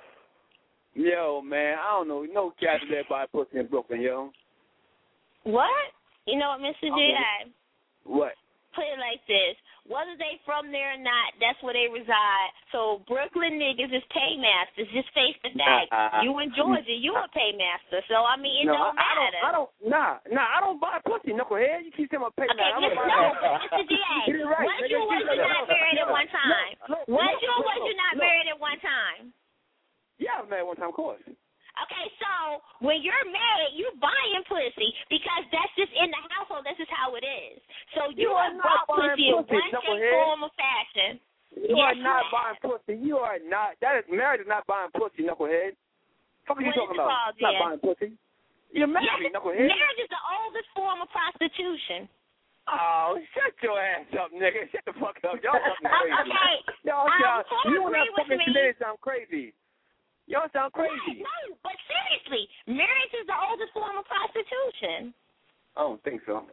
Yo, man, I don't know. No cats that buy pussy in Brooklyn, yo. What? You know what, Mister G A? What? Put it like this. Whether they from there or not, that's where they reside. So Brooklyn niggas is paymasters. Just face the fact. Nah. You in Georgia, you a paymaster. So, I mean, it no, don't I, I matter. don't, I don't, nah, nah, I don't buy pussy, knucklehead. You keep saying my pay. Okay, I don't listen, buy no, pussy. Mister G A, Get it right. was you or was you not married at one time? Was you or was you not married at one time? Yeah, I was married one time, of course. Okay, so when you're married, you buying pussy because that's just in the household. That's just how it is. So you, You are are bought not buying pussy in pussy, one shape, knucklehead. form, or fashion. You Yes, are not you buying pussy. You are not. That is marriage is not buying pussy, knucklehead. Fuck are you What is talking it about? called, Not then? buying pussy. You're married, Yes, knucklehead. marriage is the oldest form of prostitution. Oh, shut your ass up, nigga. Shut the fuck up. Y'all fucking crazy. Okay, Y'all um, sound, can't you and agree that with fucking me. today sound crazy. Y'all sound crazy. No, but seriously, marriage is the oldest form of prostitution. I don't think so.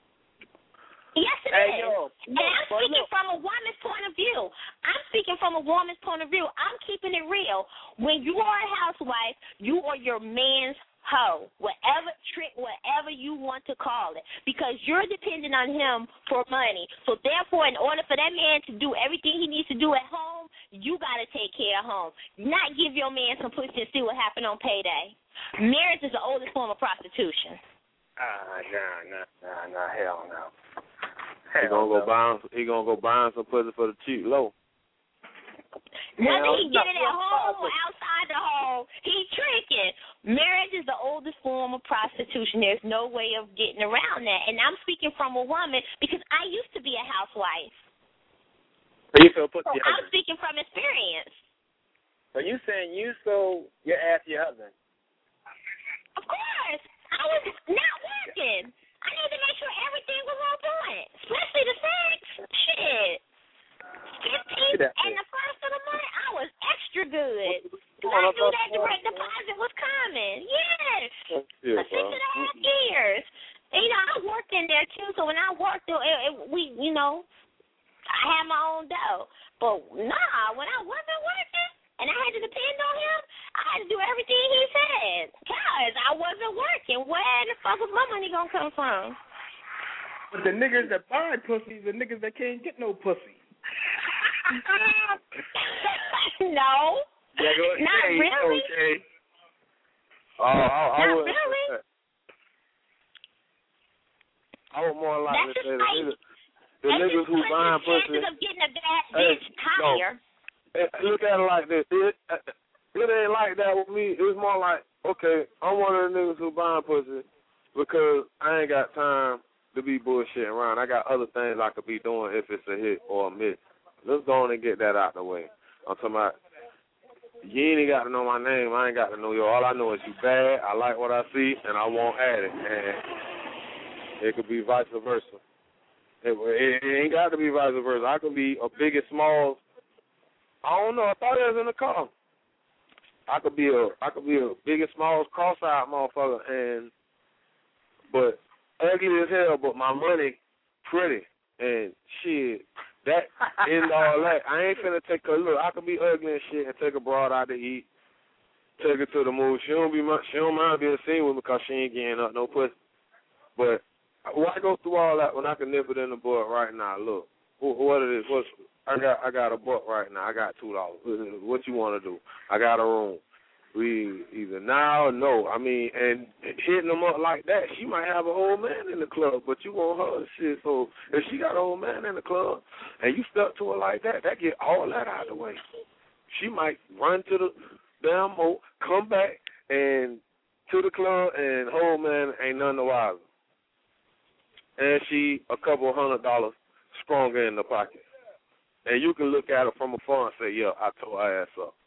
Yes, it Hey, is. yo, And look, I'm but speaking look. from a woman's point of view. I'm speaking from a woman's point of view. I'm keeping it real. When you are a housewife, you are your man's hoe, whatever trick, whatever you want to call it, because you're dependent on him for money. So therefore, in order for that man to do everything he needs to do at home, you got to take care of home. Not give your man some pussy and see what happened on payday. Marriage is the oldest form of prostitution. Ah, nah, nah, nah, nah, hell no. He gonna go buy him, he gonna go buy him some pussy for the cheap low. Whether he Hell get it no. at home or outside the home, he tricking. Marriage is the oldest form of prostitution. There's no way of getting around that. And I'm speaking from a woman because I used to be a housewife. So you sold pussy So to your I'm husband. speaking from experience. So you saying you sold your ass to your husband? Of course. I was not working. I need to make sure everything was on point, especially the sex. Shit. fifteenth and the first of the month, I was extra good. Because I knew that direct deposit was coming. Yes. Yeah, For six and a half years. And, you know, I worked in there, too, so when I worked, it, it, we, you know, I had my own dough. But, nah, when I wasn't working and I had to depend on him, I had to do everything he said. Because I wasn't working. Where the fuck was my money going to come from? But the niggas that buy pussy, the niggas that can't get no pussy. No. Yeah, go Not okay, really. Okay. Oh, I, I Not would. really. I would more like That's to just say the like- niggas, the That's niggas just who putting buying the pussy. chances of getting a bad Hey, bitch higher. Eh, Look at it like this. It, it ain't like that with me. It's more like, okay, I'm one of the niggas who buying pussy because I ain't got time to be bullshitting around. I got other things I could be doing if it's a hit or a miss. Let's go on and get that out the way. I'm talking about, you ain't got to know my name. I ain't got to know you. All I know is you bad. I like what I see, and I won't add it. And it could be vice versa. It, it, it ain't got to be vice versa. I could be a big and small. I don't know. I thought it was in the car. I could be a I could be a big and small cross-eyed motherfucker, and but ugly as hell. But my money pretty and shit. That is all that. I ain't finna take a look. I could be ugly and shit and take a broad out to eat, take her to the movies. She don't be much. She don't mind being seen with me because she ain't getting up no pussy. But why go through all that when I can nip it in the bud right now? Look, what it is. What's I got? I got a buck right now. I got two dollars. What you want to do? I got a room. We either now or no. I mean, and hitting them up like that, she might have an old man in the club, but you want her and shit. So if she got an old man in the club and you stuck to her like that, that get all that out of the way. She might run to the damn hole, come back and to the club, and her old man ain't none the wiser. And she a couple hundred dollars stronger in the pocket. And you can look at her from afar and say, yeah, I tore her ass up.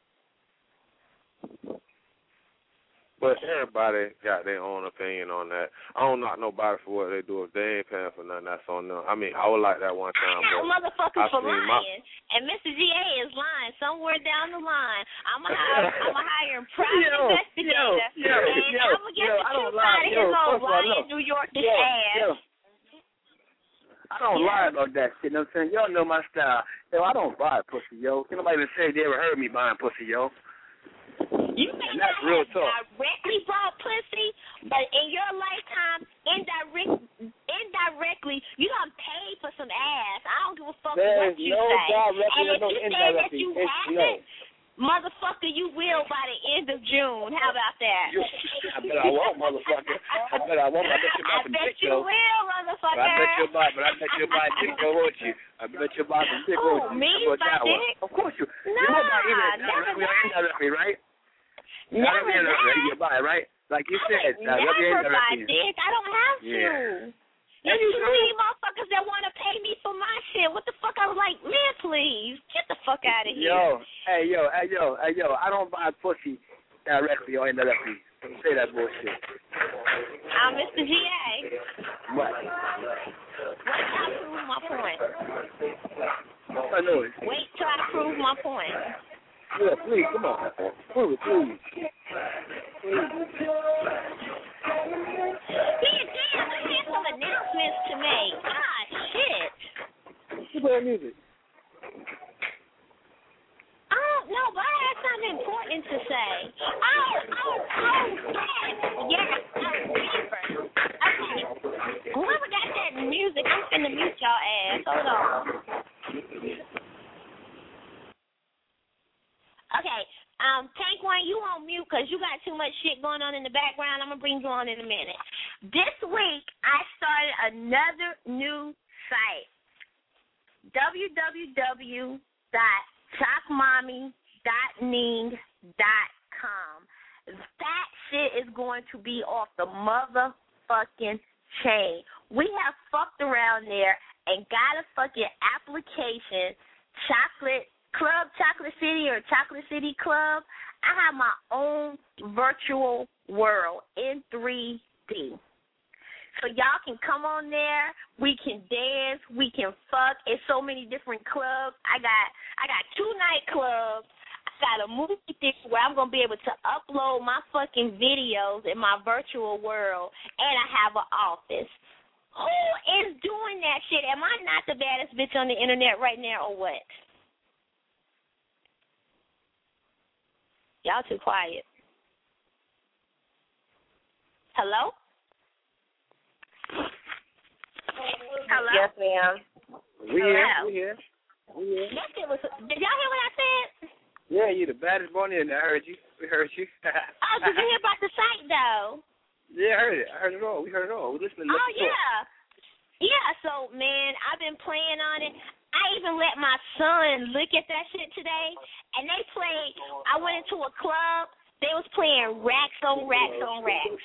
But everybody got their own opinion on that. I don't knock nobody for what they do. If they ain't paying for nothing, that's on them. I mean, I would like that one time. I got motherfuckers for lying, my... and Mister G A is lying somewhere down the line. I'm gonna hire, I'm gonna hire a private yo, investigator, yo, yo, and yo, I'm gonna get yo, the I don't truth lie. out of Yo, his old first of all, lying look. New Yorkish Yo, ass. yo. I don't Yeah. lie about that shit, you know what I'm saying? Y'all know my style. Yo, I don't buy pussy, yo. Can nobody even say they ever heard me buying pussy, yo? You may And not that's real have talk. directly bought pussy, but in your lifetime, indirect, indirectly, you done paid for some ass. I don't give a fuck There's what you no say. directly And or if no you say that indirectly. you It's haven't, no. motherfucker, you will by the end of June. How about that? You, I bet I won't, motherfucker. I bet I won't. I bet you buy I some bet dick, you though. will, But motherfucker. I bet you buy, but I bet you buy dick, though, won't you? I bet you buy some dick, Who, won't you? me? How about Buy that one? dick? Of course you. Nah, you won't buy either never directly or that. indirectly, right? Never Directly or indirectly, that. you buy, right? Like you I said, would directly or never buy indirectly. dick. I don't have to. Yeah. There's too many motherfuckers that want to pay me for my shit. What the fuck? I was like, man, please, get the fuck out of here. Yo, hey, yo, hey, yo, hey, yo, I don't buy pussy directly or indirectly. Don't say that bullshit. I'm Mister G A. What? Wait till I prove my point. I know it. Wait till I prove my point. Yeah, please, come on. Prove it, please. Yeah, damn, I had some announcements to make. Ah, shit. You play music. I don't know, but I had something important to say. Oh, oh, oh, yes, yes, I remember. Okay, whoever got that music, I'm finna mute y'all ass. Hold on. Okay, um, Tank One, you on mute because you got too much shit going on in the background. I'm gonna bring you on in a minute. This week, I started another new site. w w w dot talk mommy dot ning dot com. That shit is going to be off the motherfucking chain. We have fucked around there and got a fucking application, Chocolate Club Chocolate City or Chocolate City Club. I have my own virtual world in three D. So y'all can come on there. We can dance. We can fuck. It's so many different clubs. I got I got two nightclubs. I got a movie theater where I'm gonna be able to upload my fucking videos in my virtual world, and I have an office. Who is doing that shit? Am I not the baddest bitch on the internet right now, or what? Y'all too quiet. Hello? Hello? Yes, ma'am. We here, Hello. we here. Yeah. That shit was. Did y'all hear what I said? Yeah, you the baddest bunny, and I heard you. We heard you. Oh, did you hear about the site though? Yeah, I heard it. I heard it all. We heard it all. We listened to Oh yeah. Talk. Yeah. So man, I've been playing on it. I even let my son look at that shit today, and they played. I went into a club. They was playing racks on racks on racks.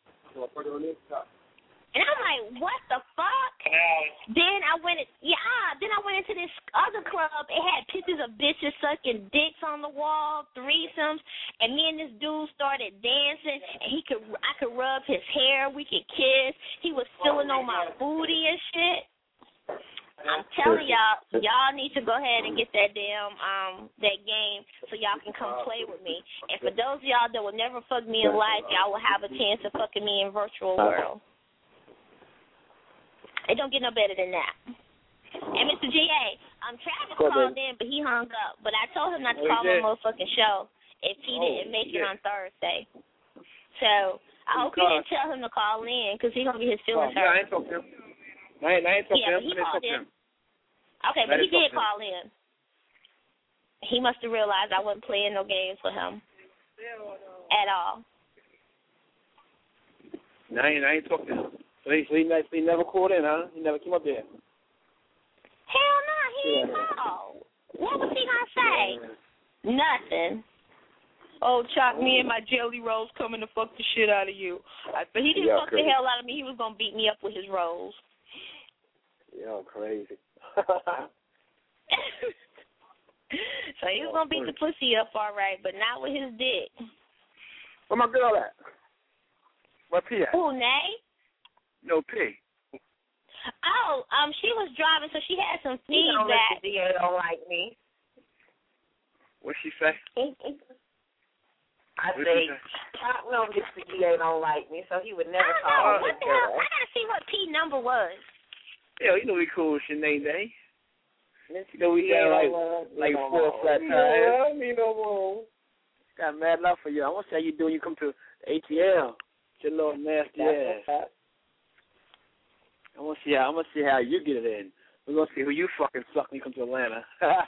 And I'm like, what the fuck? Then I went, yeah, then I went into this other club. It had pictures of bitches sucking dicks on the wall, threesomes, and me and this dude started dancing, and he could, I could rub his hair, we could kiss. He was feeling on my booty and shit. I'm telling y'all, y'all need to go ahead and get that damn um that game so y'all can come play with me. And for those of y'all that will never fuck me in life, y'all will have a chance of fucking me in virtual world. It don't get no better than that. And Mister G A, um, Travis Go called ahead. in, but he hung up. But I told him not to Oh, call he my did? motherfucking show if he Oh, didn't make it shit. on Thursday. So I hope you didn't tell him to call in because he's going to get his Oh, feelings yeah, I hurt. ain't talking to him. I ain't, I ain't talking Yeah, to but him. he I ain't called talking to in. him. Okay, I but he didn't did talk to him. call in. He must have realized I wasn't playing no games with him at all. No, I ain't, I ain't talking to him. So he, so he, so he never called in, huh? He never came up there. Hell no, he Yeah. didn't call. What was he going to say? Nothing. Oh, Chuck, me and my jelly rolls coming to fuck the shit out of you. I, but he didn't Yeah, fuck crazy. the hell out of me. He was going to beat me up with his rolls. Yo, crazy. So he was going to beat the pussy up all right, but not with his dick. Where my girl at? Where P at? Who, Nay? No P. Oh, um, she was driving, so she had some You know, feedback. Mister D A don't like me. What'd she say? I What'd say, she say? I know Mister D A don't like me, so he would I never don't call know. me What a the hell? girl. I got to see what P number was. Yo, you know we cool with Sinead Day. Mister You know we D A got like, don't love me like no four more. flat You tires. don't love me no more. Got mad love for you. I want to see how you do when you come to A T L. Your little nasty That's ass. what's up. I want to see how. I want to see how you get it in. We're gonna see who you fucking suck when you come to Atlanta.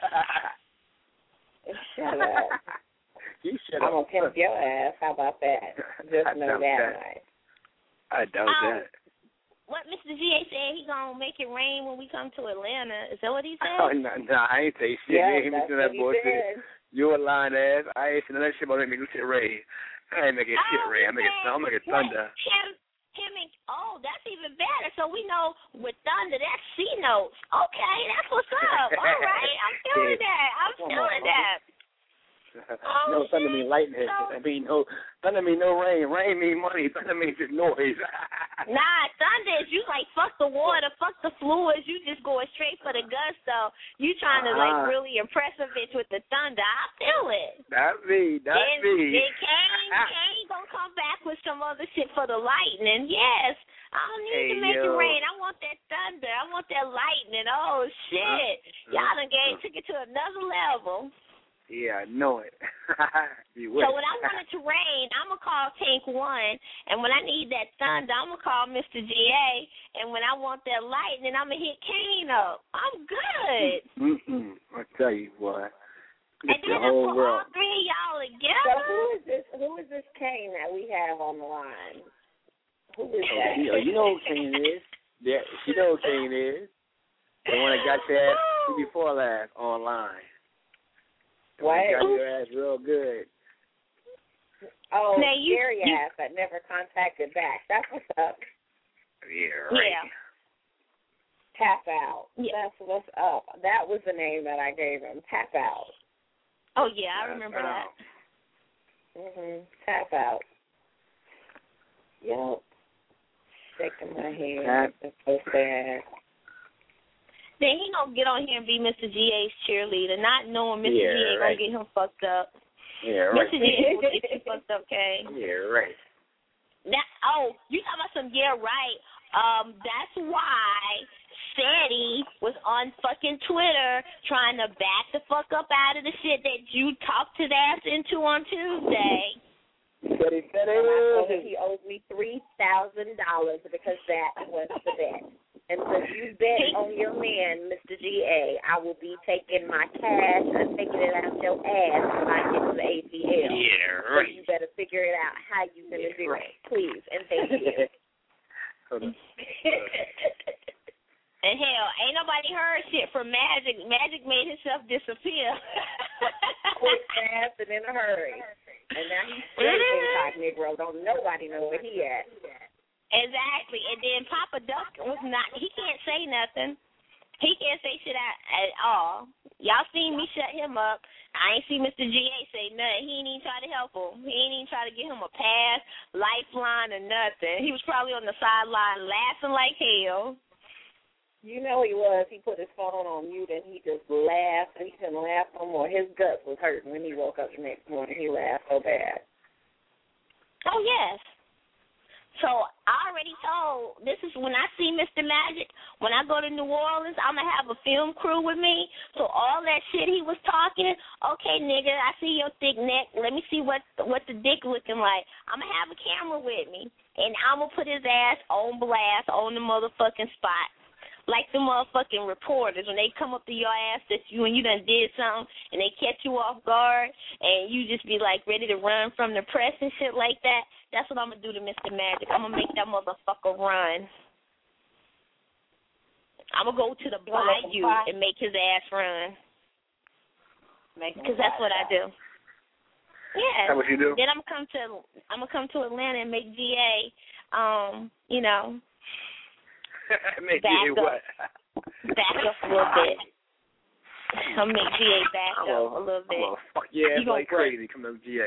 Shut up. You shut I'm up. gonna pimp your ass. How about that? Just I know doubt that, that. right? I doubt Oh. that. What Mister G A said, he going to make it rain when we come to Atlanta. Is that what he Oh, said? no, no, I ain't say shit. Yeah, you ain't that's do what that he bullshit. said. You a lying ass. I ain't saying that shit about making shit rain. I ain't making shit Oh, rain. he I'm making, said I'm making what? thunder. Him, him and, oh, that's even better. So we know with thunder, that's C notes. Okay, that's what's up. All right, I'm feeling that. I'm Come on, feeling man. that. Oh, no thunder shit. mean lightning. So- I mean no thunder mean no rain. Rain mean money. Thunder means just noise. Nah, thunder is you like fuck the water, fuck the fluids. You just going straight for the gusto. You trying to like Uh-huh. really impress a bitch with the thunder. I feel it. That me. That Then, me. then Kane, Kane gonna come back with some other shit for the lightning. Yes, I don't need Hey, to make yo. it rain. I want that thunder. I want that lightning. Oh shit, Uh, y'all done uh, gave took it to another level. Yeah, I know it. You So wish. when I want it to rain, I'm going to call Tank one, and when I need that thunder, I'm going to call Mister G A, and when I want that lightning, I'm going to hit Kane up. I'm good. Mm-mm. I tell you, boy. And It's then I the whole put world. all three of y'all So together. who is this? Who is this Kane that we have on the line? Who is Oh, that? you, know, you know who Kane is. Yeah, you know who Kane is. The one that got your ass before last online. The one that What? got your ass real good. Oh, Now, you- scary you- ass that never contacted back. That's what's up. Yeah, right. Yeah. Tap out. Yeah. That's what's up. That was the name that I gave him. Tap out. Oh, yeah, I remember that. Mhm. Tap out. Yep. Shaking my head. That's so sad. Then he going to get on here and be Mister G A's cheerleader, not knowing Mister Yeah, G A right. going to get him fucked up. Yeah, right. Mister G A will get you fucked up, Kane. Yeah, right. That, oh, you talking about some, yeah, right. Um, that's why Sadie was on fucking Twitter trying to back the fuck up out of the shit that you talked his ass into on Tuesday. Said he said And I told him it. he owes me three thousand dollars because that was the bet. And so you bet on your man, Mister G A, I will be taking my cash and taking it out your ass when I get to the A T L. Yeah, right. So you better figure it out how you going to yeah, do right. it. Please, and thank you. And hell, ain't nobody heard shit from Magic. Magic made himself disappear. Quick, fast, and in a hurry. And now he's straight incognito. Don't nobody know where he at. Exactly. And then Papa Duck was not, he can't say nothing. He can't say shit at, at all. Y'all seen me shut him up. I ain't see Mister G A say nothing. He ain't even try to help him. He ain't even try to give him a pass, lifeline, or nothing. He was probably on the sideline laughing like hell. You know he was. He put his phone on mute and he just laughed. He couldn't laugh no more. His guts was hurting when he woke up the next morning. He laughed so bad. Oh, yes. So I already told, this is when I see Mister Magic, when I go to New Orleans, I'm going to have a film crew with me. So all that shit he was talking, okay, nigga, I see your thick neck. Let me see what what the dick looking like. I'm going to have a camera with me, and I'm going to put his ass on blast on the motherfucking spot. Like the motherfucking reporters, when they come up to your ass that you and you done did something and they catch you off guard and you just be like ready to run from the press and shit like that. That's what I'm going to do to Mister Magic. I'm going to make that motherfucker run. I'm going to go to the bayou and make his ass run. Because that's what I do. Yeah. That's what you do? Then I'm going to come to I'm going to come to Atlanta and make G A, um, you know, make back G A up, what? back up a little bit. I'll make G A back I'm up a, a little bit. I'm gonna fuck your ass you like crazy. Come up G A.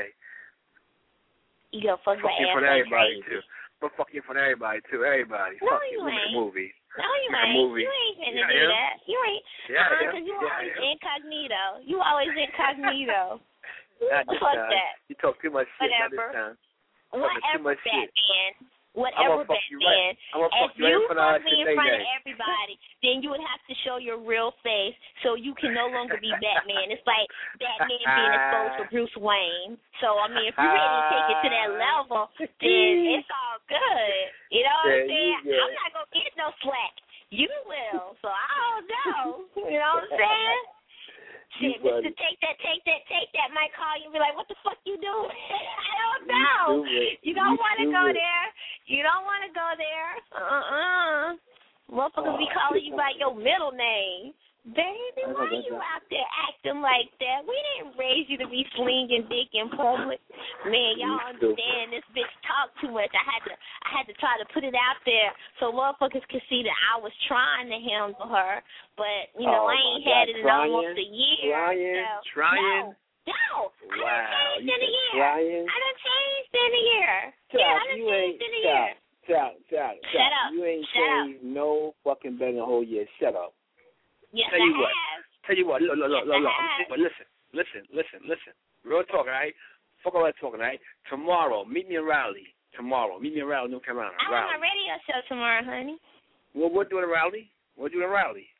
You gonna fuck, fuck my you ass for like everybody crazy. too. But fuck you for everybody too. Everybody. No, fuck you you. Look at ain't. the movie. No, you Look at ain't. the movie. You ain't finna yeah, do yeah. that. You ain't. Yeah, uh-uh, yeah. Because you yeah, always yeah. incognito. You always incognito. Not this fuck time. that. You talk too much shit. Whatever. Not this time. Whatever, much shit. Batman. I'm Whatever, gonna fuck you Batman. right. I'm gonna fuck If you right you in front of fuck us me in today, front of day. everybody, then you would have to show your real face so you can no longer be Batman. It's like Batman being exposed to Bruce Wayne. So, I mean, if you're ready to take it to that level, then it's all good. You know what I'm saying? Yeah. I'm not going to get no slack. You will. So, I don't know. You know what I'm saying? Shit, Mister Take That, Take That, Take That might call you and be like, what the fuck you doing? I don't know. You, you don't want to go there. You don't want to go there. Uh-uh. Motherfuckers be calling you by your middle name. Baby, why are you out there acting like that? We didn't raise you to be slinging dick in public. Man, y'all understand this bitch talk too much. I had to I had to try to put it out there so motherfuckers could see that I was trying to handle her. But, you know, oh I ain't God. had it in trying, almost a year. Trying, so, trying. No, no. Wow, I done changed you in a year. trying? I done changed in a year. Stop, yeah, I done you changed ain't, in a stop, year. Stop, stop, stop. Shut up. You ain't Shut changed no fucking better than a whole year. Shut up. Yes, Tell I you what. have. Tell you what. Look, look, look, Yes, look, look. I have. But listen, listen, listen, listen. Real talk, all right? Fuck all that talking, all right? Tomorrow, meet me in Raleigh. Tomorrow, meet me in Raleigh, North Carolina. I Raleigh. have my radio show tomorrow, honey. Well, what do in Raleigh? What do in Raleigh?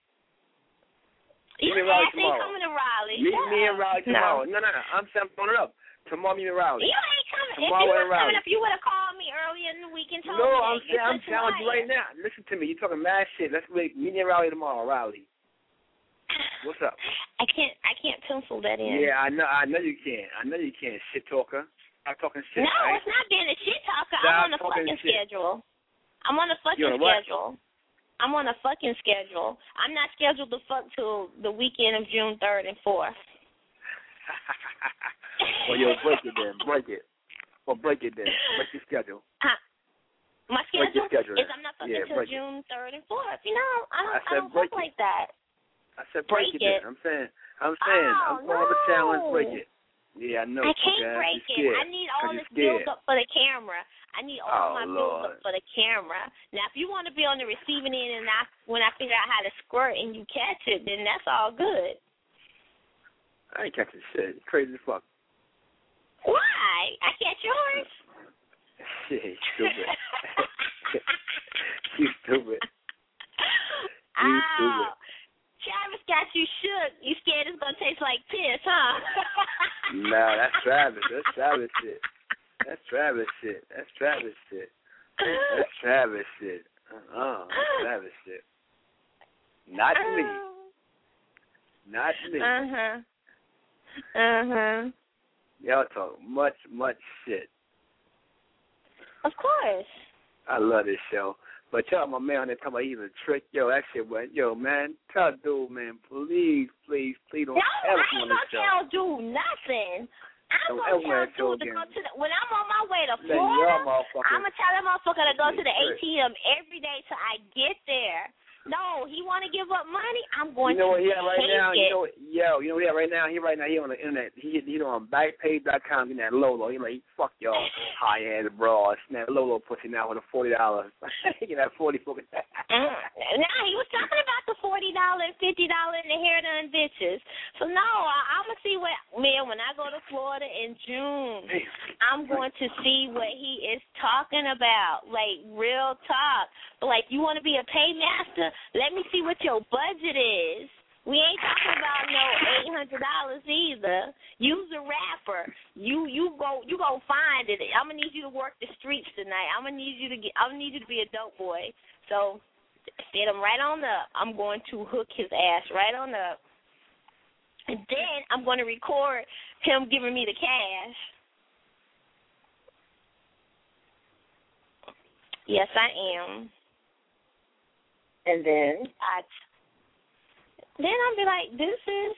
You Meet me in Raleigh ain't tomorrow. coming to Raleigh. Meet Shut me in up. Raleigh tomorrow. No, no, no. I'm saying I'm throwing it up. Tomorrow, meet me in Raleigh. You ain't coming. Tomorrow if you in were coming Raleigh. up, you would have called me earlier in the week and told No, me that. I'm saying I'm You're telling you right lying. now. Listen to me. You're talking mad shit. Let's wait. Meet me in Raleigh tomorrow, Raleigh. What's up? I can't. I can't pencil that in. Yeah, I know. I know you can't. I know you can't. Shit talker. I'm talking shit. No, right? it's not being a shit talker. Stop I'm on a talking fucking shit. schedule. I'm on a fucking You're on a what? schedule. I'm on a fucking schedule. I'm not scheduled to fuck till the weekend of June third and fourth. Well, yo, break it then. Break it. Well, break it then. Break your schedule. Huh? My Break schedule, your schedule is then. I'm not fucking Yeah, till break it. June third and fourth. You know, I don't. I I, said don't break fuck it. like that. I said break, Break it, it. then. I'm saying. I'm saying. Oh, I'm calling the challenge. no. Break it. Yeah, I know. I can't okay? break You're it. scared. I need all 'Cause this you're build scared. up for the camera. I need all Oh, my build Lord. up for the camera. Now, if you want to be on the receiving end and I, when I figure out how to squirt and you catch it, then that's all good. I ain't catching shit. You're crazy as fuck. Why? I catch yours. Shit, you stupid. You stupid. You Oh, stupid. Travis got you shook. You scared it's going to taste like piss, huh? Nah, that's Travis. That's Travis shit. That's Travis shit. That's Travis shit. That's Travis shit. Uh, savage shit. Not uh, me. Not me. Uh-huh. Uh-huh. Y'all talk much, much shit. Of course. I love this show. But y'all, my man, on there talking about even trick. Yo, that shit went, yo, man, tell dude, man, please, please, please don't no, ever I ain't gonna tell dude nothing. I'm don't gonna tell dude to go to the, when I'm on my way to Florida, I'm gonna tell that motherfucker to go to the A T M every day till I get there. No, he want to give up money. I'm going you know to what he at right take now? it. You know, yo, you know what he at right now? He right now he on the internet. He he on backpage dot com getting that Lolo. He like fuck y'all high end broad. Snap Lolo pussy now with a forty dollars. He get that forty fucking. mm. Nah, he was talking about the forty dollar, fifty dollar, and the hair done bitches. So no, I, I'm gonna see what man when I go to Florida in June. I'm going to see what he is talking about, like real talk. But like, you want to be a paymaster? Let me see what your budget is. We ain't talking about no eight hundred dollars either. You's a rapper. You you go you go find it. I'm gonna need you to work the streets tonight. I'm gonna need you to get. I'm gonna need you to be a dope boy. So set him right on up. I'm going to hook his ass right on up, and then I'm going to record him giving me the cash. Yes, I am. And then I. Then I'll be like, deuces.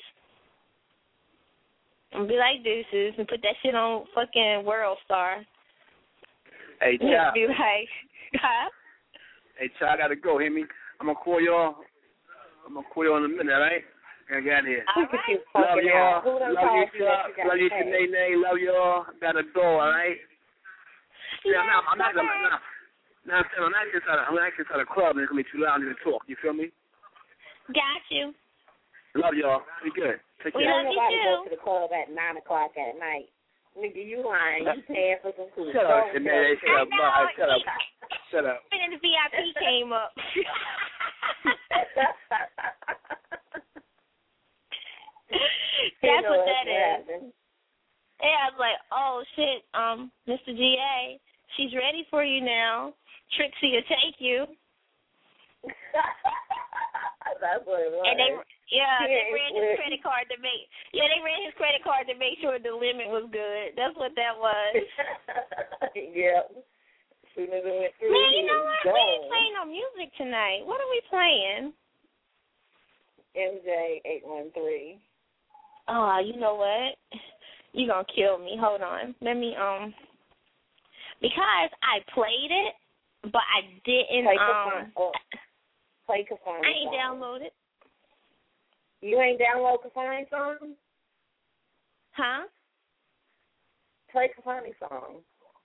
I'll be like, deuces, and put that shit on fucking World Star. Hey, Child. Be like, huh? Hey, Child, I gotta go. Hear me? I'm gonna call y'all. I'm gonna call y'all in a minute, all right? I got here. All right. Love y'all. Love you, Child. Love you, Nene. Love y'all. Gotta go, all right? Yeah, no, I'm not gonna. No. No, I'm saying I'm not just at a, I'm not just at a club and it's gonna be too loud to talk. You feel me? Got you. Love y'all. Be good. Take we care. Love nobody you go too. to the club at nine o'clock at night. Nigga, you lying. You paying for some food. Shut up, man. Shut up, bye. Shut up. Shut up. And the V I P came up. That's what that is. Yeah, I was like, oh shit, um, Mister G A, she's ready for you now. Trixie will take you. That's what it was. And they, yeah, yeah, they ran his credit card to make. Yeah, they ran his credit card to make sure the limit was good. That's what that was. Yeah. As soon as it went through, man, you know what? Gone. We ain't playing no music tonight. What are we playing? M J eight one three. Oh, you know what? You gonna kill me. Hold on. Let me um. Because I played it, but I didn't Play um. oh. Play Kafani. I ain't song. downloaded. You ain't download Kafani song? Huh? Play Kafani song.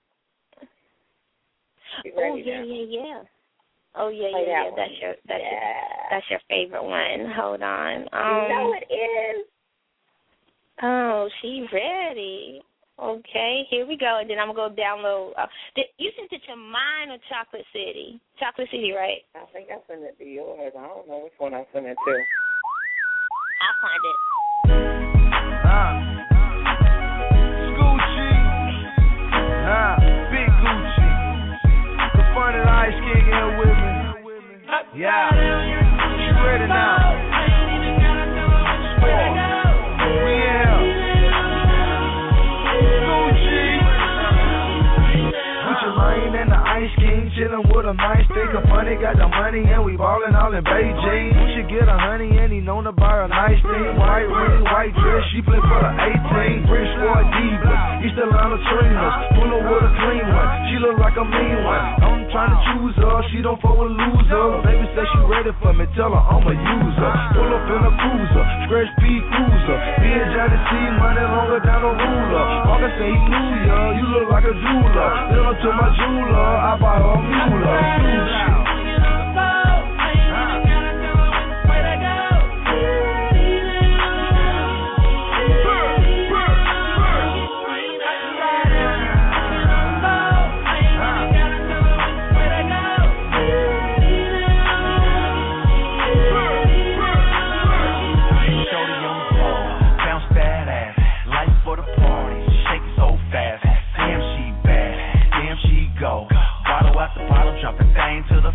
Oh yeah, now. yeah, yeah. Oh yeah, Play yeah, that yeah. one. That's your that's yeah. your that's your favorite one. Hold on. Um, you know it is. Oh, she ready. Okay, here we go. And then I'm going to go download. Uh, did, you sent it to mine or Chocolate City? Chocolate City, right? I think I sent it to yours. I don't know which one I sent it to. I'll find it. Uh, Gucci. Uh, Big Gucci. The fun and Ice King here with me. Yeah. You ready now? Sport. We here. Gucci. Gucci Mane and the Ice King chillin' with a nice stick of money. Got the money and we ballin' all in Beijing. We should get a honey and he known to buy a nice thing. White ring, white dress, she play for the eighteen. Rich for a diva, East Atlanta Trinas. Pull her with a clean one, she look like a mean one. I'm tryna choose her, she don't fuck with loser. Baby say she ready for me, tell her I'm a user. Pull up in a cruiser, stretch P cruiser. B and Johnny C, money longer down the ruler. August say he knew ya, you look like a jeweler. Then her to my jeweler, I buy her a mule. Jumping thing to the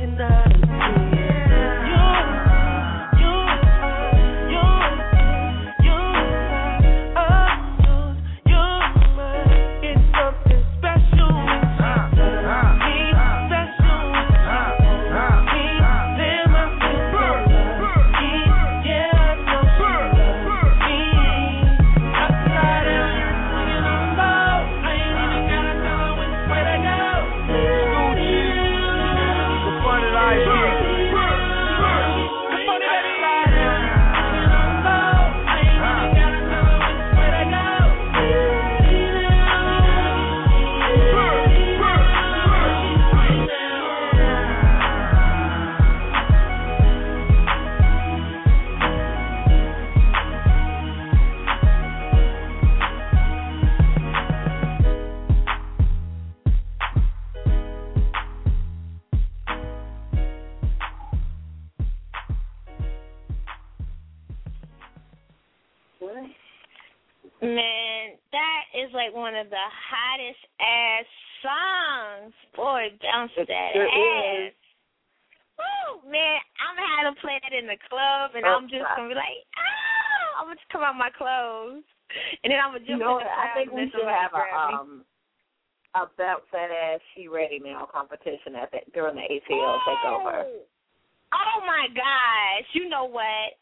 Man, that is like one of the hottest ass songs. Boy, bounce that ass. Woo, man, I'm gonna have to play that in the club, and I'm just gonna be like, ah, I'm gonna come out my clothes, and then I'm gonna jump you know, in the crowd. I think we should have a um a bounce that ass She Ready Now competition at the, during the A T L oh. takeover. Oh my gosh! You know what?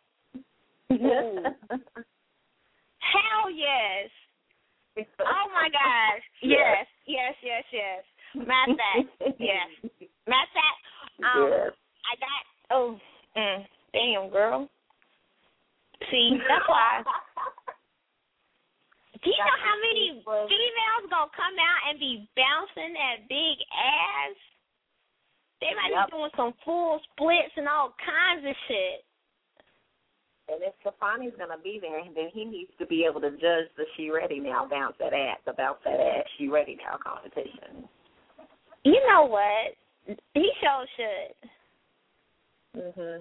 Hell yes. Oh, my gosh. Yes, yes, yes, yes. Matter of fact, yes. Matter of fact, um, yes. I got, oh, mm, damn, girl. See, that's why. Do you know how many females gonna come out and be bouncing that big ass? They might yep. be doing some full splits and all kinds of shit. And if Stefani's going to be there, then he needs to be able to judge the She Ready Now bounce that ass, the bounce that ass She Ready Now competition. You know what? He sure should. Mhm.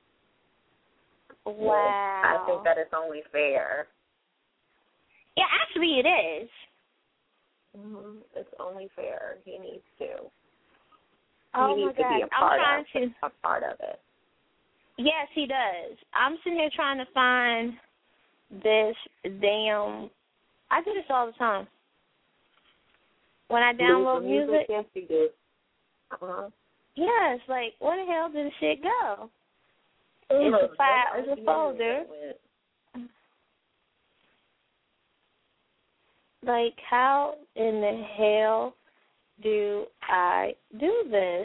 Wow. I think that it's only fair. Yeah, actually it is. Mhm. It's only fair. He needs to. Oh he my needs God. to be a part I'm of trying to. a part of it. Yes, he does. I'm sitting here trying to find this damn. I do this all the time. When I download music, music. Yes, you do. Uh-huh. Yes, like where the hell did the shit go? Ooh, it's a file. It's a folder. Like, how in the hell do I do this?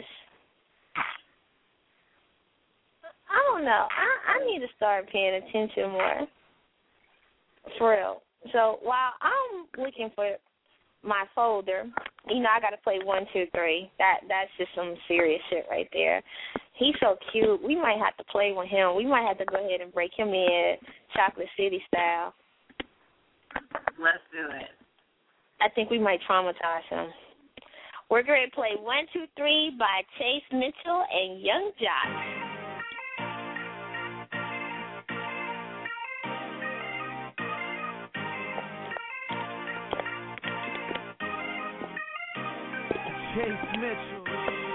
I don't know. I, I need to start paying attention more. For real. So while I'm looking for my folder, you know, I got to play one, two, three. That That's just some serious shit right there. He's so cute. We might have to play with him. We might have to go ahead and break him in Chocolate City style. Let's do it. I think we might traumatize him. We're going to play one, two, three by Chase Mitchell and Young Jock. Chase Mitchell,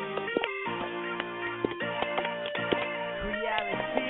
reality.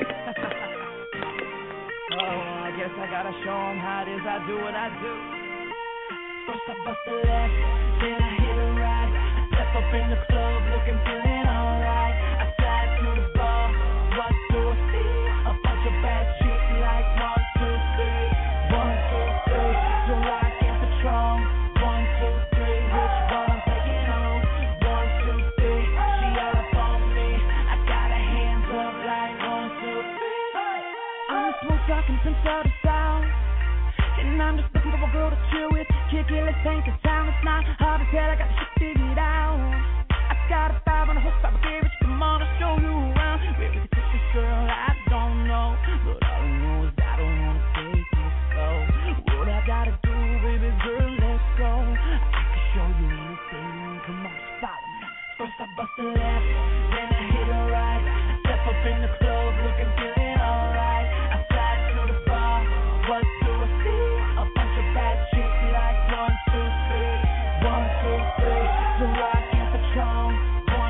Oh, I guess I gotta show 'em how it is I do what I do. First I bust a left, then I hit a right. I step up in the club looking feeling alright. I slide to the bar, what do I see? A bunch of bad chicks like one, two, three. One, two, three, so I can Patron. One, two, three, which one I'm taking home? One, two, three, she all up on me. I got her hands up like one, two, three. I'm smooth talking from south to south, and I'm just looking for a girl to chill with. Kick it, let's take it down. It's not hard to tell, I got the shit figured out. I got a five on a horsepower carriage, come on, I'll show you around. Where we can take this girl, I don't know, but all I know is I don't wanna take it slow. What I gotta do, baby girl, let's go. I can show you anything, come on, just follow me. First I bust a left, then I hit a right. I step up in the club, looking feeling alright. I slide to the bar, what do I see? A bunch of bad chicks like one, two, three. One, two, three, so I can Patron. One,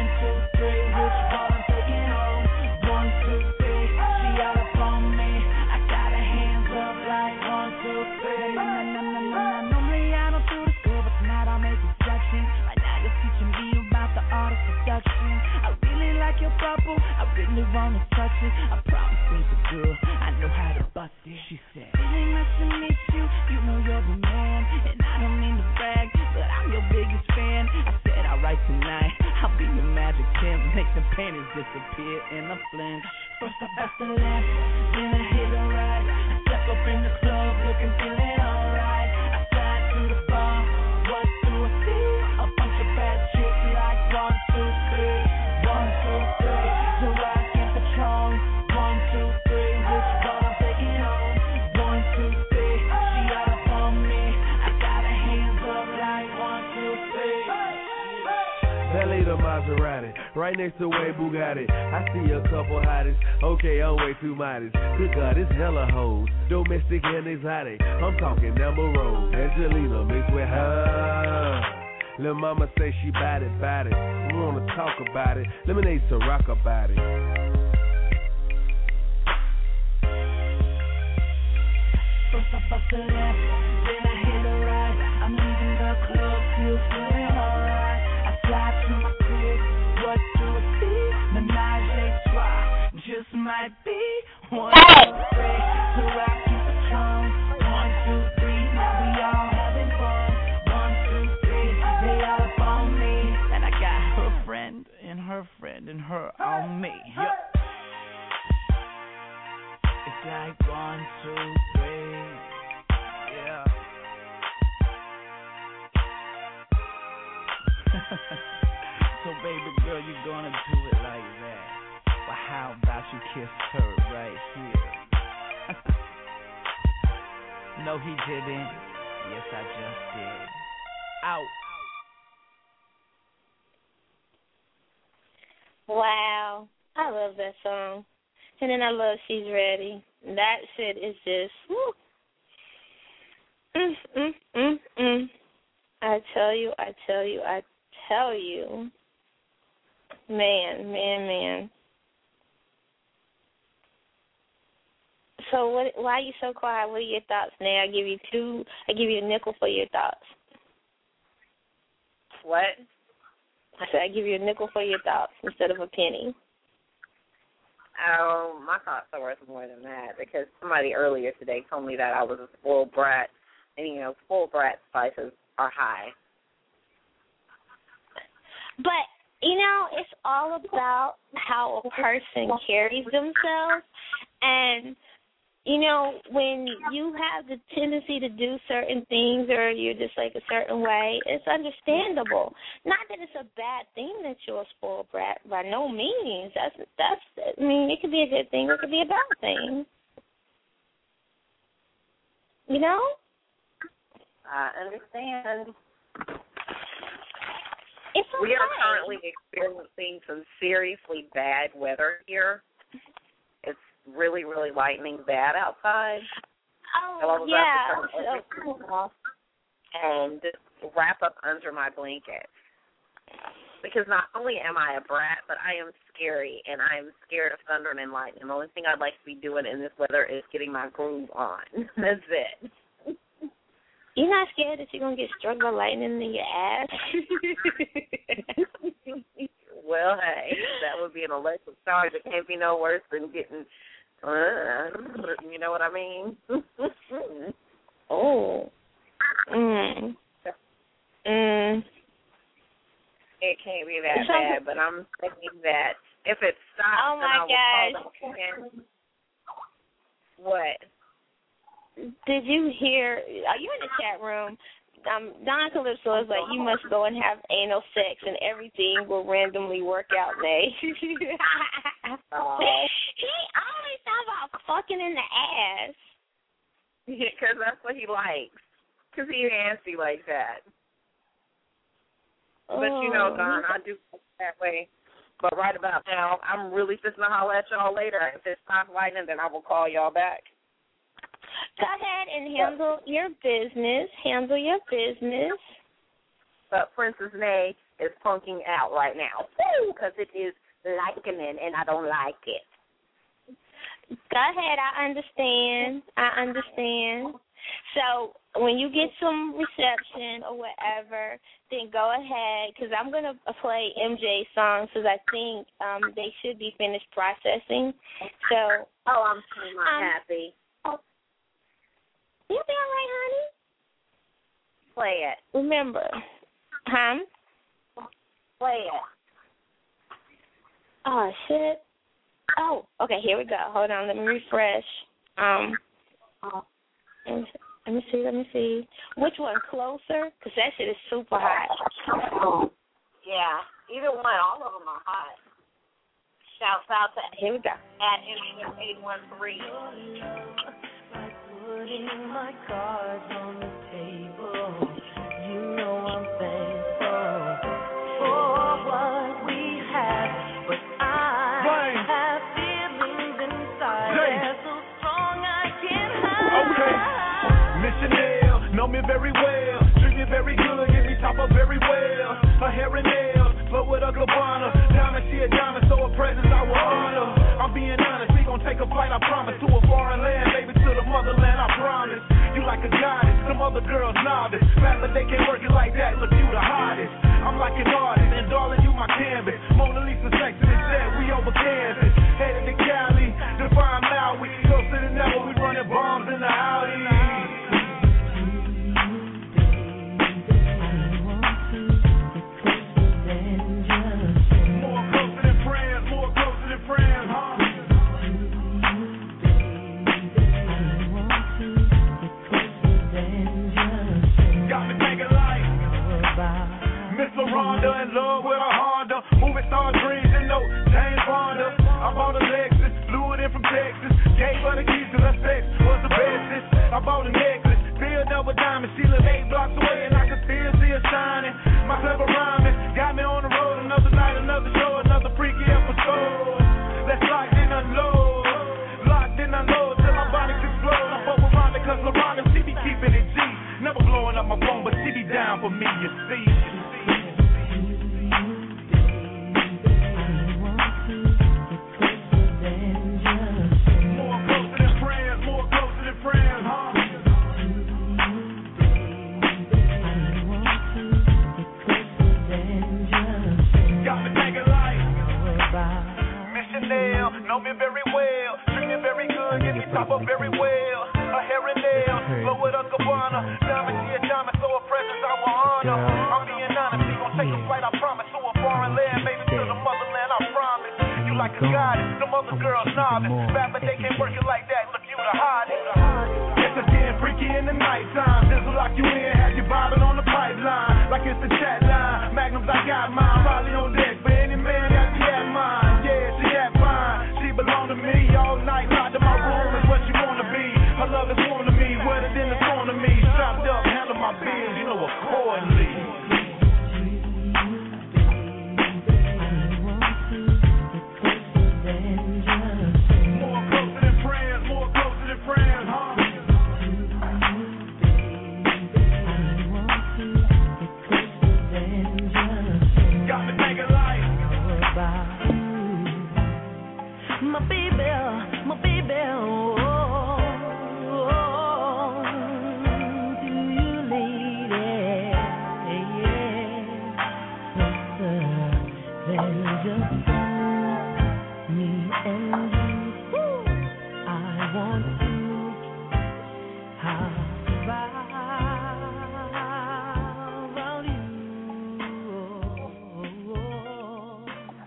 really wanna touch it. I promise baby girl, I know how to bust it. She said, it ain't nice to meet you, you know you're the man. And I don't mean to brag, but I'm your biggest fan. I said, alright tonight, I'll be your magic pimp. Make the panties disappear in a flinch. First I bust the left, then I hit a right. I step up in the club, looking, feeling alright. I slide to the bar, what do I see? A bunch of bad chicks like one, two, three. One, two, three, so I can Patron. One, two, three, which one I'm taking home? One, two, three, she all up on me. I got her hands up like one, two, three. Belly the Maserati, right next to way Bugatti. I see a couple hotties, okay, I'm way too modest. Good God, it's hella hoes, domestic and exotic. I'm talking number road, Angelina mixed with her. Lil' mama say she bout it, bout it. We wanna talk about it, lemonade to rock about it. First I bust the left, then I hit a right. I'm leaving the club, still feeling alright. I slide to my crib, what do I see? Menage a trois, just might be. One, two, three, so I keep a tone. One, two, three, now we all having fun. One, two, three, they all up on me. And I got her friend and her friend and her on me. Yup. It's like one, two, three. Yeah. So baby girl, you gonna do it like that. Well, how about you kiss her right here? No, he didn't. Yes, I just did. Out. Wow. I love that song. And then I love She's Ready. That shit is just, woo. Mm, mm, mm, mm. I tell you, I tell you, I tell you. Man, man, man. So what? Why are you so quiet? What are your thoughts now? I give you two. I give you a nickel for your thoughts. What? I said I give you a nickel for your thoughts instead of a penny. Oh, my thoughts are worth more than that because somebody earlier today told me that I was a spoiled brat, and you know, spoiled brat spices are high. But you know, it's all about how a person carries themselves, and you know, when you have the tendency to do certain things or you're just like a certain way, it's understandable. Not that it's a bad thing that you're a spoiled brat, by no means. That's, that's, I mean, it could be a good thing or it could be a bad thing. You know? I understand. It's okay. We are currently experiencing some seriously bad weather here. It's really, really lightning bad outside. Oh, yeah. So, and just wrap up under my blanket. Because not only am I a brat, but I am scary, and I am scared of thunder and lightning. The only thing I'd like to be doing in this weather is getting my groove on. That's it. You're not scared that you're going to get struck by lightning in your ass? Well, hey, that would be an electric charge. It can't be no worse than getting, uh, you know what I mean? Oh. Mm. Mm. It can't be that bad, but I'm thinking that if it stops, oh my then I will call them. What? Did you hear? Are you in the chat room? Um, Don Calypso is like, you must go and have anal sex and everything will randomly work out, Nay. Oh. He always talks about fucking in the ass. Yeah, because that's what he likes. Because he nasty like that. Oh. But you know, Don, I do that way. But right about now, I'm really just going to holler at y'all later. If it stops lightning, then I will call y'all back. Go ahead and handle your business. Handle your business. But Princess Nay is punking out right now because it is lightning and I don't like it. Go ahead. I understand. I understand. So when you get some reception or whatever, then go ahead, because I'm going to play M J songs because I think um, they should be finished processing. So, oh, I'm so not um, happy. Oh, you'll be all right, honey. Play it. Remember. Huh? Play it. Oh, shit. Oh, okay, here we go. Hold on, let me refresh. Um, oh. Let me see, let me see. Which one, Closer? Because that shit is super hot. Yeah, either one, all of them are hot. Shouts out to, here we go. At M eight one three. Like putting my cards on the table. You know I'm thankful for what we have, but I right. have feelings inside. They're so strong I can't hide. Okay. Chanel, know me very well, treat me very good, get me top up very well. Her hair and nails, flow with a Gabbana. Diamond, she a diamond, so her presence I will honor. I'm being honest, we gon' take a flight, I promise, to a foreign land, baby, to the motherland, I promise. You like a goddess, some other girls novice. Glad that they can't work it like that, look, you the hottest. I'm like an artist, and darling, you my canvas. Mona Lisa, sex and jet, we over Kansas. Headed to Cali, define Maui. Closer than ever, we running bombs in the Audi. Rhonda in love with a Honda, moving star dreams and no James Fonda. I bought a Lexus, flew it in from Texas, gave her the keys to her sex, was the bestest. I bought a necklace, filled up with diamonds, she lived eight blocks away and I could still see her shining. My clever rhyming got me on the road, another night, another show, another freaky episode. Let's lock in, unload, locked in, unload till my bodies explode. I fuck with Rhonda cause LaRhonda, she be keeping it G, never blowing up my phone, but she be down for me, you see. Know me very well, treat me very good, get me top up very well. Her hair and nails, flow with a Gabbana. Diamond, she a diamond, so her presence I will honor. I'm being honest, we gon' take a flight, I promise, to a foreign land, maybe to the motherland, I promise. You like a goddess, them other girls novice. Bad, but they can't work it like that, look, you the hottest. It's just getting freaky in the nighttime. This'll lock you in, have you bobbing on the pipeline. Like it's the chat line, magnums, I got mine. Riley on deck, for any man that be at mine. Yeah, she that fine. Belong to me all night, locked in my room is what you wanna be. Her love is warm to me, wetter than the storm to me. Strapped up, handle my bills, you know, accordingly. More closer than friends, more closer than friends, huh? Got me thinking like my baby, my baby, oh, oh, do you, lady, yeah, closer than just me and you, I want to, how about you, oh, oh.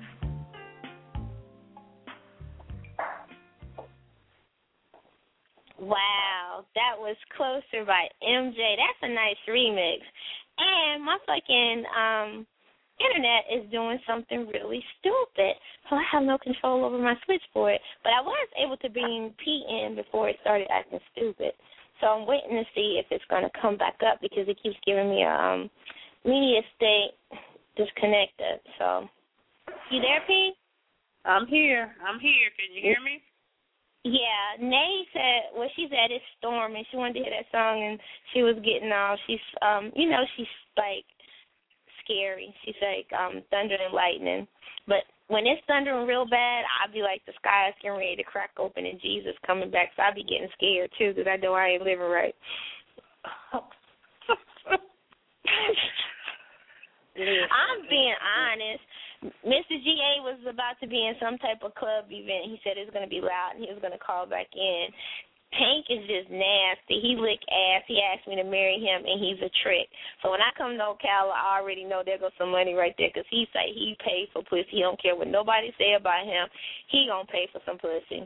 Wow, that was Closer by M J. That's a nice remix. And my fucking um, internet is doing something really stupid, so I have no control over my switchboard. But I was able to bring P in before it started acting stupid. So I'm waiting to see if it's going to come back up because it keeps giving me a um, media state disconnected. So, you there, P? I'm here. I'm here. Can you hear me? Yeah, Nay said, well, she said it's storming. She wanted to hear that song, and she was getting all, she's, um, you know, she's, like, scary. She's, like, um, thunder and lightning. But when it's thundering real bad, I'll be like, the sky is getting ready to crack open and Jesus coming back, so I'll be getting scared, too, because I know I ain't living right. I'm being honest. Mister G A was about to be in some type of club event. He said it was going to be loud, and he was going to call back in. Tank is just nasty. He lick ass. He asked me to marry him, and he's a trick. So when I come to Ocala, I already know there goes some money right there because he say he paid for pussy. He don't care what nobody say about him. He going to pay for some pussy.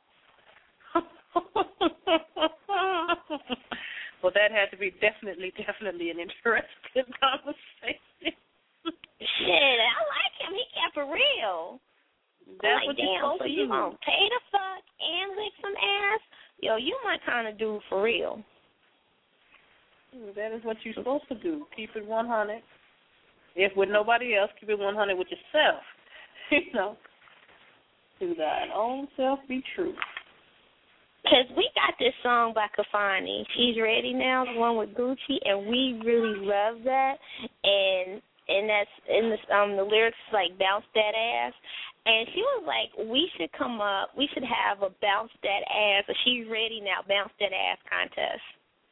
Well, that had to be definitely, definitely an interesting conversation. Shit, I like him. He kept it real. That's like, what you're supposed so to you do. gonna pay the fuck and lick some ass? Yo, you my kind of dude for real. That is what you're supposed to do. Keep it one hundred. If with nobody else, keep it one hundred with yourself. You know, to thine own self be true. Because we got this song by Kafani, She's Ready Now, the one with Gucci, and we really love that. And and that's in the um the lyrics like bounce that ass. And she was like, we should come up, we should have a bounce that ass, or She's Ready Now, bounce that ass contest.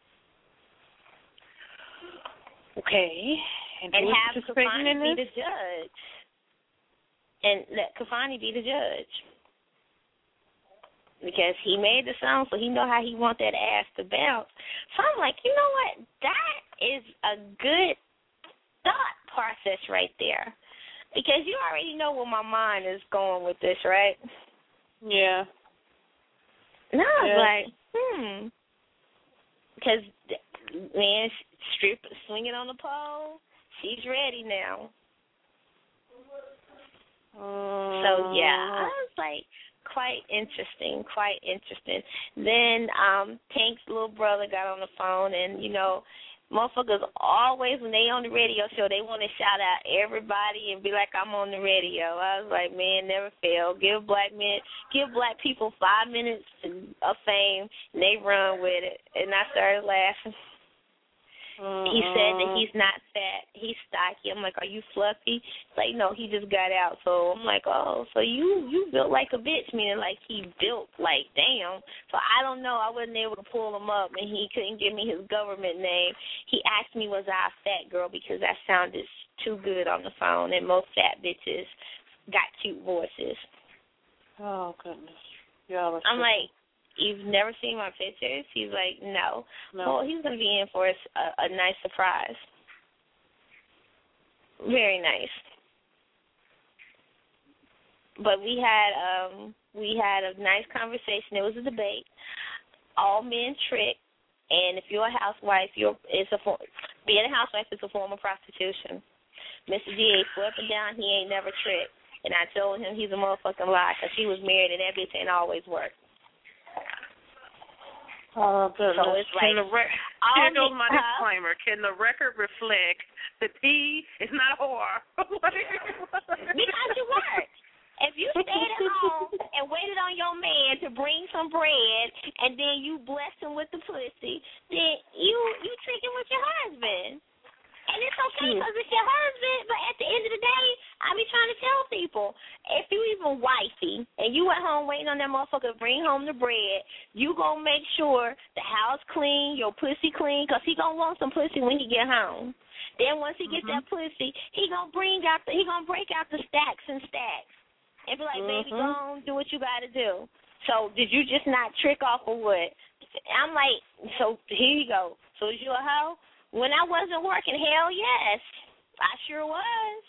Okay. And, and have Kafani be the judge. And let Kafani be the judge. Because he made the song, so he know how he want that ass to bounce. So I'm like, you know what? That is a good thought process right there. Because you already know where my mind is going with this, right? Yeah. And I was yeah. like, hmm. Because, man, strip, swinging on the pole, she's ready now. Uh, so, yeah, I was like, quite interesting, quite interesting. Then um, Tank's little brother got on the phone, and, you know, motherfuckers always, when they on the radio show, they want to shout out everybody and be like, I'm on the radio. I was like, man, never fail. Give black men, give black people five minutes of fame, and they run with it. And I started laughing. Uh-huh. He said that he's not fat. He's stocky. I'm like, are you fluffy? He's like, no, he just got out. So I'm like, oh, so you you built like a bitch, meaning like he built like, damn. So I don't know. I wasn't able to pull him up, and he couldn't give me his government name. He asked me, was I a fat girl, because that sounded too good on the phone, and most fat bitches got cute voices. Oh, goodness. Yeah, I'm like, you've never seen my pictures? He's like, no. no. Well, he's going to be in for a, a nice surprise. Very nice. But we had um we had a nice conversation. It was a debate. All men trick, and if you're a housewife, you're it's a form, being a housewife is a form of prostitution. Mister D A flipped and down. He ain't never tricked, and I told him he's a motherfucking lie because he was married and everything always worked. Oh, goodness. So it's like, Can the re- here goes my huh? disclaimer. Can the record reflect that he is not a whore? Because you worked. If you stayed at home and waited on your man to bring some bread and then you blessed him with the pussy, then you you tricking with your husband. And it's okay because it's your husband, but at the end of the day, I be trying to tell people, if you even wifey and you at home waiting on that motherfucker to bring home the bread, you going to make sure the house clean, your pussy clean, because he going to want some pussy when he get home. Then once he get mm-hmm. that pussy, he going to bring out the, he going to break out the stacks and stacks and be like, mm-hmm. baby, go on, do what you got to do. So did you just not trick off or what? I'm like, so here you go. So is you a hoe? When I wasn't working, hell yes, I sure was.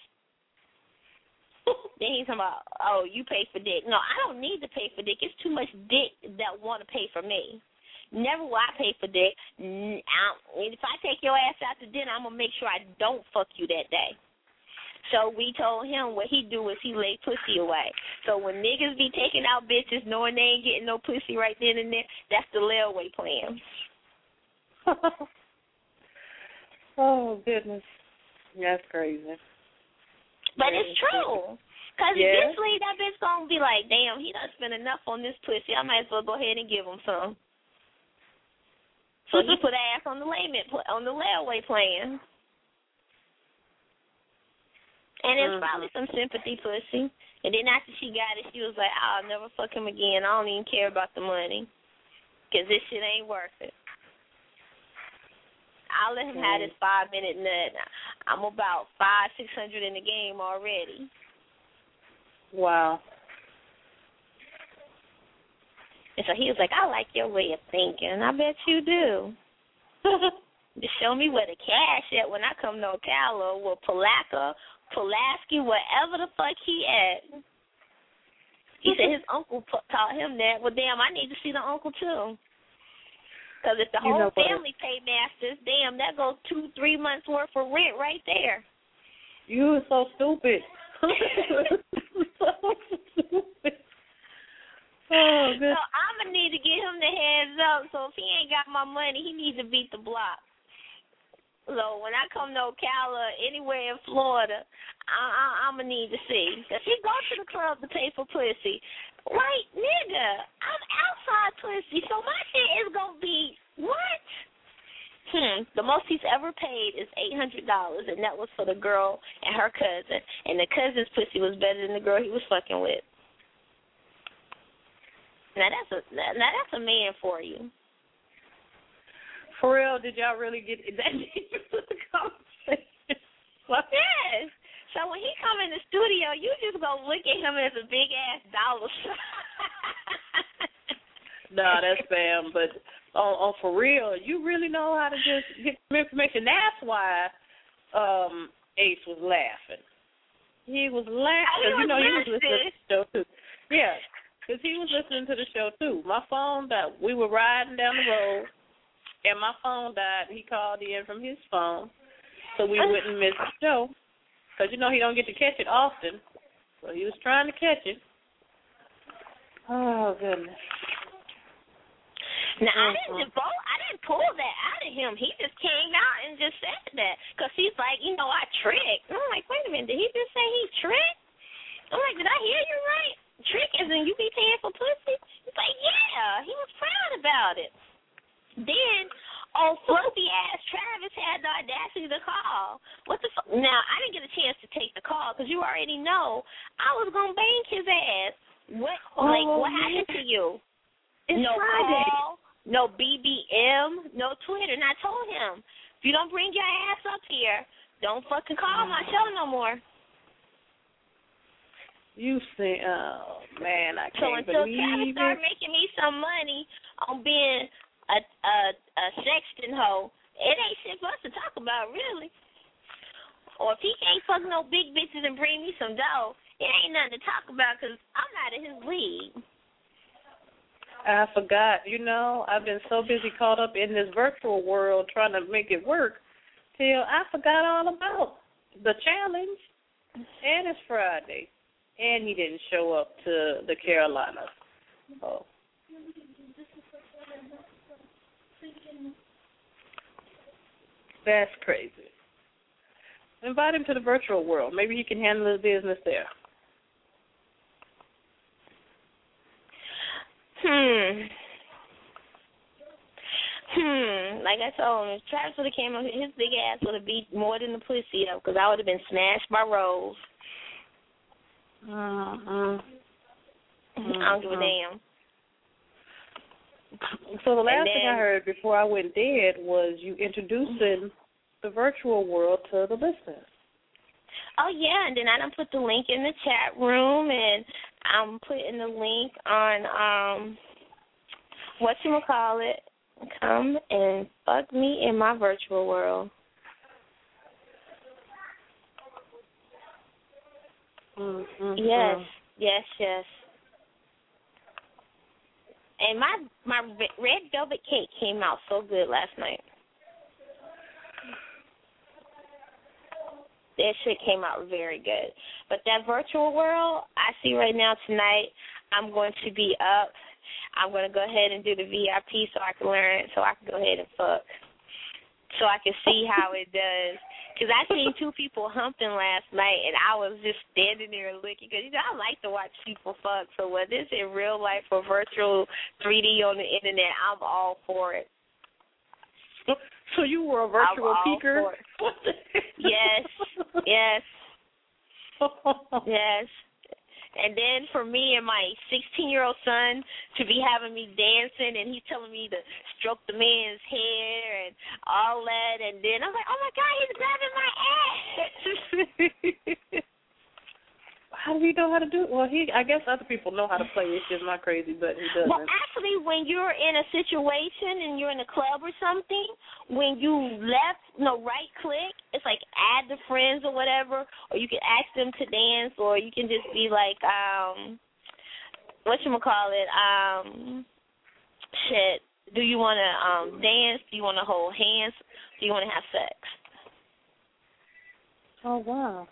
Then he's talking about, oh, you pay for dick. No, I don't need to pay for dick. It's too much dick that want to pay for me. Never will I pay for dick. If I take your ass out to dinner, I'm going to make sure I don't fuck you that day. So we told him what he do is he lay pussy away. So when niggas be taking out bitches knowing they ain't getting no pussy right then and there, that's the layaway plan. Oh, goodness. That's crazy. But it's true. Because yeah. eventually that bitch going to be like, damn, he done spent enough on this pussy. I might as well go ahead and give him some. So he put ass on the layman, on the layaway plan. And it's mm-hmm. probably some sympathy pussy. And then after she got it, she was like, I'll never fuck him again. I don't even care about the money. Because this shit ain't worth it. I'll let him have his five minute nut. I'm about five, six hundred in the game already. Wow. And so he was like, I like your way of thinking. I bet you do. Just show me where the cash at when I come to Ocala or Palatka, Pulaski, wherever the fuck he at. He said his uncle taught him that. Well, damn, I need to see the uncle, too. Because if the whole you know family pay masters, damn, that goes two, three months' worth of rent right there. You are so stupid. so stupid. Oh, so I'm going to need to get him the heads up. So if he ain't got my money, he needs to beat the block. So when I come to Ocala, anywhere in Florida, I, I, I'm going to need to see. Because he go to the club to pay for pussy. Like, nigga, I'm outside pussy, so my shit is going to be, what? Hmm, the most he's ever paid is eight hundred dollars, and that was for the girl and her cousin. And the cousin's pussy was better than the girl he was fucking with. Now that's a now that's a man for you. For real, did y'all really get that deep into the conversation? Yes. So when he come in the studio, you just gonna look at him as a big ass dollar. Nah, that's spam. But on, on for real, you really know how to just get some information. That's why um, Ace was laughing. He was laughing because you know he was listening to the show too. Yeah. Because he was listening to the show, too. My phone died. We were riding down the road, and my phone died. He called in from his phone, so we wouldn't miss the show. Because, you know, he don't get to catch it often. So he was trying to catch it. Oh, goodness. Now, I didn't vote. I didn't pull that out of him. He just came out and just said that. Because he's like, you know, I tricked. I'm like, wait a minute. Did he just say he tricked? I'm like, did I hear you right? Trick as in you be paying for pussy? He's like, yeah, he was proud about it. Then, oh, fluffy ass Travis had the audacity to call. What the fuck? Now, I didn't get a chance to take the call because you already know I was going to bang his ass. What, oh, like, what happened to you? It's no Friday. call, no B B M, no Twitter. And I told him, if you don't bring your ass up here, don't fucking call my show no more. You say, oh, man, I so can't until believe Travis start making me some money on being a, a, a sexton hoe, it ain't shit for us to talk about, really. Or if he can't fuck no big bitches and bring me some dough, it ain't nothing to talk about because I'm not in his league. I forgot. You know, I've been so busy caught up in this virtual world trying to make it work till I forgot all about the challenge. And it's Friday. And he didn't show up to the Carolinas. Oh. That's crazy. Invite him to the virtual world. Maybe he can handle his business there. Hmm. Hmm. Like I told him, if Travis would have came up, his big ass would have beat more than the pussy up because I would have been smashed by Rose. Uh-huh. I don't give a damn. So the last then, thing I heard before I went dead was you introducing the virtual world to the listeners. Oh, yeah, and then I done put the link in the chat room, and I'm putting the link on, um, whatchamacallit, come and fuck me in my virtual world. Mm-hmm. Yes, yes, yes. And my my red velvet cake came out so good last night. That shit came out very good. But that virtual world I see right now tonight, I'm going to be up. I'm going to go ahead and do the V I P so I can learn, so I can go ahead and fuck. So I can see how it does. Because I seen two people humping last night, and I was just standing there looking. Because, you know, I like to watch people fuck. So whether it's in real life or virtual three D on the Internet, I'm all for it. So you were a virtual peeker? Yes, yes, yes. And then for me and my sixteen-year-old son to be having me dancing and he's telling me to stroke the man's hair and all that. And then I'm like, oh, my God, he's grabbing my ass. How do you know how to do it? Well, he, I guess other people know how to play. It's just not crazy, but he doesn't. Well, actually, when you're in a situation and you're in a club or something, when you left, no, right-click, it's like add the friends or whatever, or you can ask them to dance, or you can just be like, um, whatchamacallit, um, shit, do you want to um, dance? Do you want to hold hands? Do you want to have sex? Oh, wow.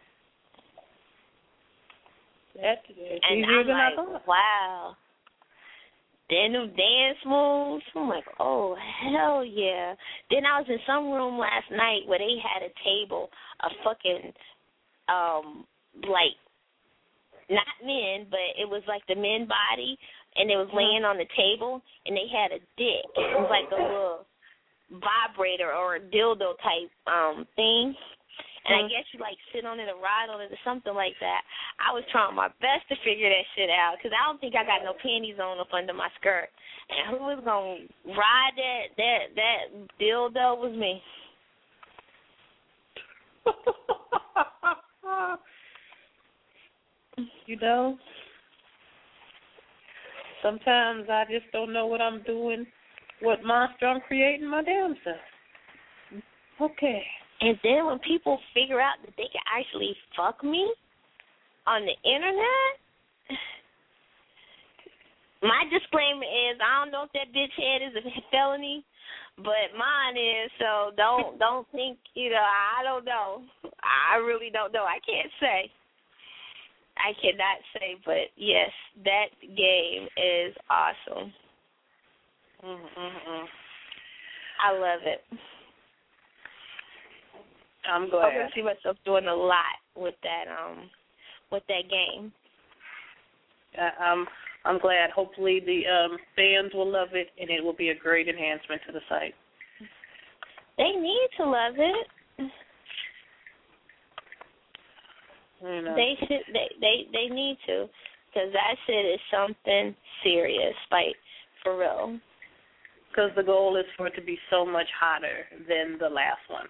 That's and I'm like, wow. Then them dance moves, I'm like, oh, hell yeah. Then I was in some room last night where they had a table, a fucking, um, like, not men, but it was like the men body, and it was laying on the table, and they had a dick. It was like a little vibrator or a dildo type um thing. And I guess you, like, sit on it or ride on it or something like that. I was trying my best to figure that shit out because I don't think I got no panties on up under my skirt. And who was going to ride that, that, that dildo was me. You know, sometimes I just don't know what I'm doing, what monster I'm creating my damn self. Okay. And then when people figure out that they can actually fuck me on the internet, my disclaimer is I don't know if that bitch head is a felony, but mine is. So don't don't think, you know, I don't know. I really don't know. I can't say. I cannot say, but yes, that game is awesome. Mm-hmm. I love it. I'm glad. I can see myself doing a lot with that um with that game. Uh, I'm I'm glad. Hopefully the um, fans will love it, and it will be a great enhancement to the site. They need to love it. You know. They should. They they they need to, because that shit is something serious, like for real. Because the goal is for it to be so much hotter than the last one.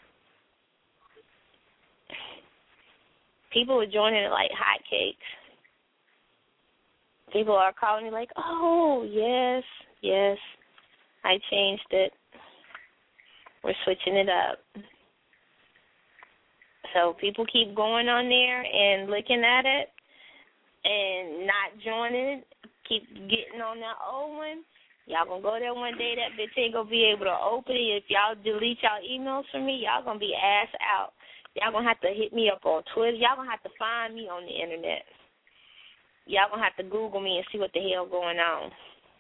People are joining it like hotcakes. People are calling me like, oh, yes, yes, I changed it. We're switching it up. So people keep going on there and looking at it and not joining it, keep getting on that old one. Y'all going to go there one day, that bitch ain't going to be able to open it. If y'all delete y'all emails from me, y'all going to be ass out. Y'all going to have to hit me up on Twitter. Y'all going to have to find me on the internet. Y'all going to have to Google me and see what the hell going on.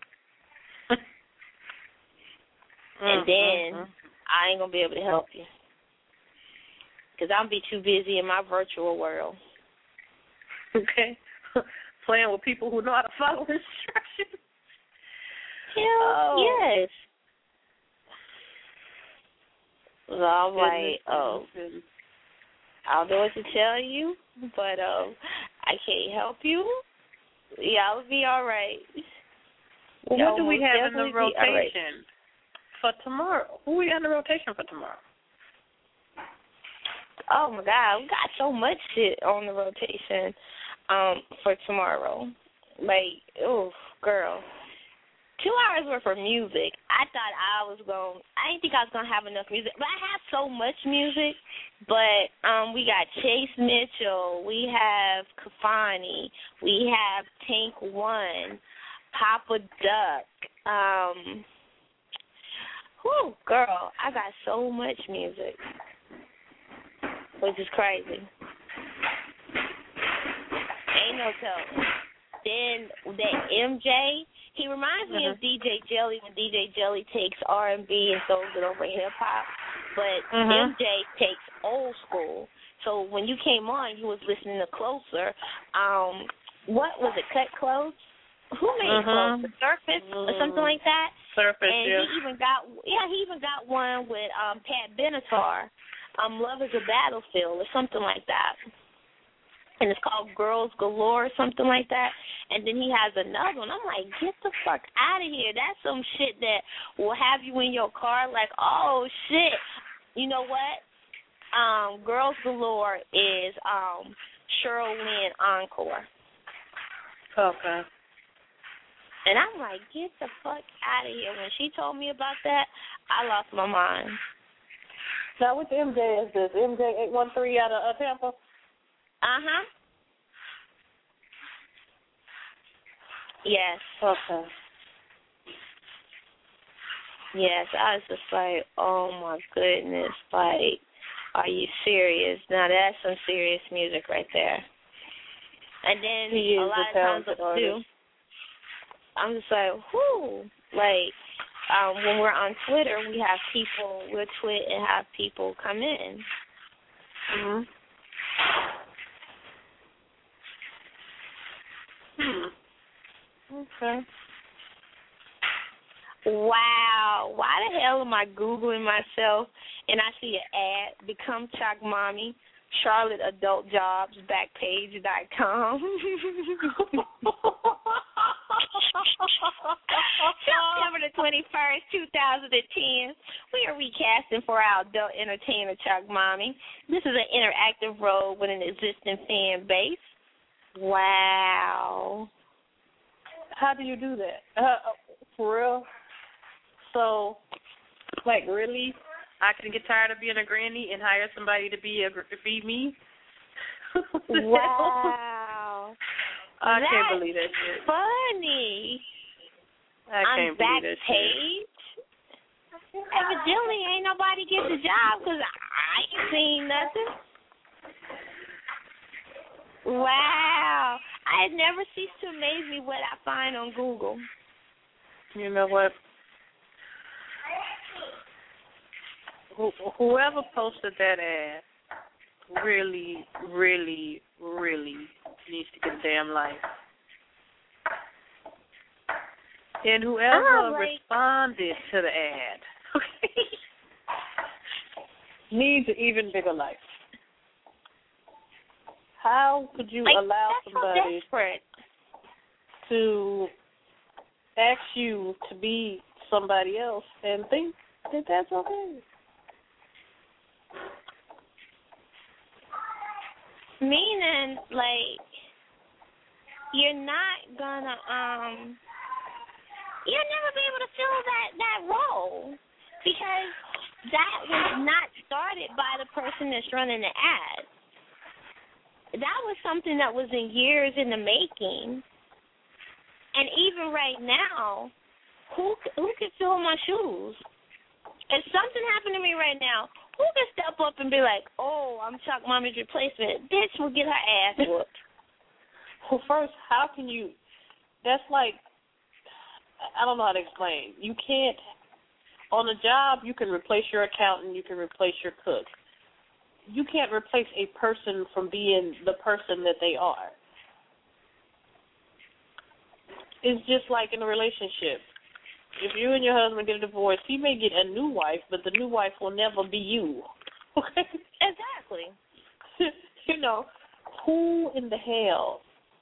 And then mm-hmm. I ain't going to be able to help you. Because I'm going to be too busy in my virtual world. Okay. Playing with people who know how to follow instructions. Hell oh. yes. So I'm like, oh. I don't know what to tell you, but um, I can't help you. Y'all will be all right. Well, what do we have in the rotation right. for tomorrow? Who we got in the rotation for tomorrow? Oh, my God. We got so much shit on the rotation um, for tomorrow. Like, oh, girl. Two hours worth of music. I thought I was going, I didn't think I was going to have enough music. But I have so much music. But um, we got Chase Mitchell. We have Kafani. We have Tank One. Papa Duck. Um, whew, girl, I got so much music. Which is crazy. Ain't no telling. Then that M J, he reminds me mm-hmm. of D J Jelly when D J Jelly takes R and B and throws it over hip-hop. But mm-hmm. M J takes old school. So when you came on, you was listening to Closer. Um, what was it, Cut Close? Who made mm-hmm. Closer? Surface mm-hmm. or something like that? Surface, and yeah. he even got, yeah, he even got one with um, Pat Benatar. Um, Love is a Battlefield or something like that. and it's called Girls Galore or something like that. And then he has another one. I'm like, get the fuck out of here. That's some shit that will have you in your car like, oh, shit. You know what? Um, Girls Galore is um, Cheryl Lynn Encore. Okay. And I'm like, get the fuck out of here. When she told me about that, I lost my mind. Now, which M J is this? M J eight one three out of uh, Tampa? Uh-huh. Yes. Okay. Yes, I was just like, oh, my goodness. Like, are you serious? Now, that's some serious music right there. And then he a is lot a of times, too, I'm just like, whoo. Like, um, when we're on Twitter, we have people, we'll tweet and have people come in. Mm-hmm. Hmm. Okay. Wow. Why the hell am I Googling myself and I see an ad, Become Chalk Mommy, Charlotte Adult Jobs, Backpage dot com. September the twenty-first, two thousand ten, we are recasting for our adult entertainer, Chalk Mommy. This is an interactive role with an existing fan base. Wow. How do you do that? Uh, for real? So, like, really? I can get tired of being a granny and hire somebody to be a to be me? Wow. I That's can't believe that shit. Funny. I can't On believe that shit. Backpage? Evidently ain't nobody get the job because I ain't seen nothing. Wow. I had never ceased to amaze me what I find on Google. You know what? Wh- whoever posted that ad really, really, really needs to get a damn life. And whoever Oh, like, responded to the ad, okay, needs an even bigger life. How could you like, allow that's so somebody desperate. to ask you to be somebody else and think that that's okay? Meaning, like, you're not gonna, um, you'll never be able to fill that, that role because that was not started by the person that's running the ad. That was something that was in years in the making. And even right now, who who can fill my shoes? If something happened to me right now, who can step up and be like, oh, I'm Chalk Mommy's replacement? Bitch will get her ass whooped. Well, first, how can you, that's like, I don't know how to explain. You can't, on a job, you can replace your accountant, you can replace your cook. You can't replace a person from being the person that they are. It's just like in a relationship. If you and your husband get a divorce, he may get a new wife, but the new wife will never be you. Okay? Exactly. You know, who in the hell?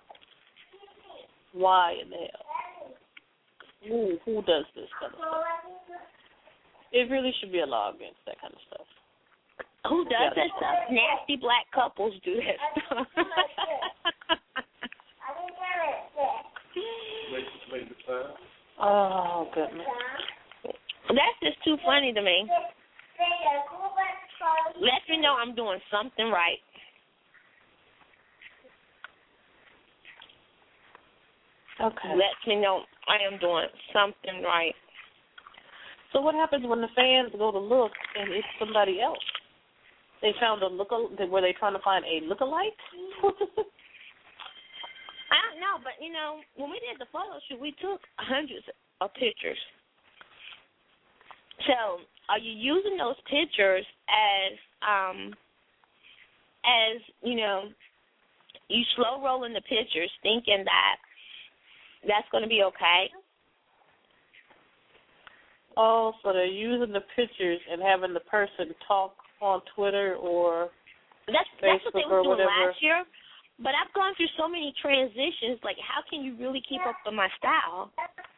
Why in the hell? Who, who does this kind of stuff? It really should be a law against that kind of stuff. Who does that stuff? Nasty black couples do that stuff. Oh, goodness. That's just too funny to me. Let me know I'm doing something right. Okay. Let me know I am doing something right. So what happens when the fans go to look and it's somebody else? They found a look. Were they trying to find a lookalike? I don't know, but you know, when we did the photo shoot, we took hundreds of pictures. So, are you using those pictures as, um, as you know, you slow rolling the pictures, thinking that that's going to be okay? Oh, so they're using the pictures and having the person talk on Twitter or that's, Facebook that's what they or were doing whatever. last year. But I've gone through so many transitions. Like, how can you really keep up with my style?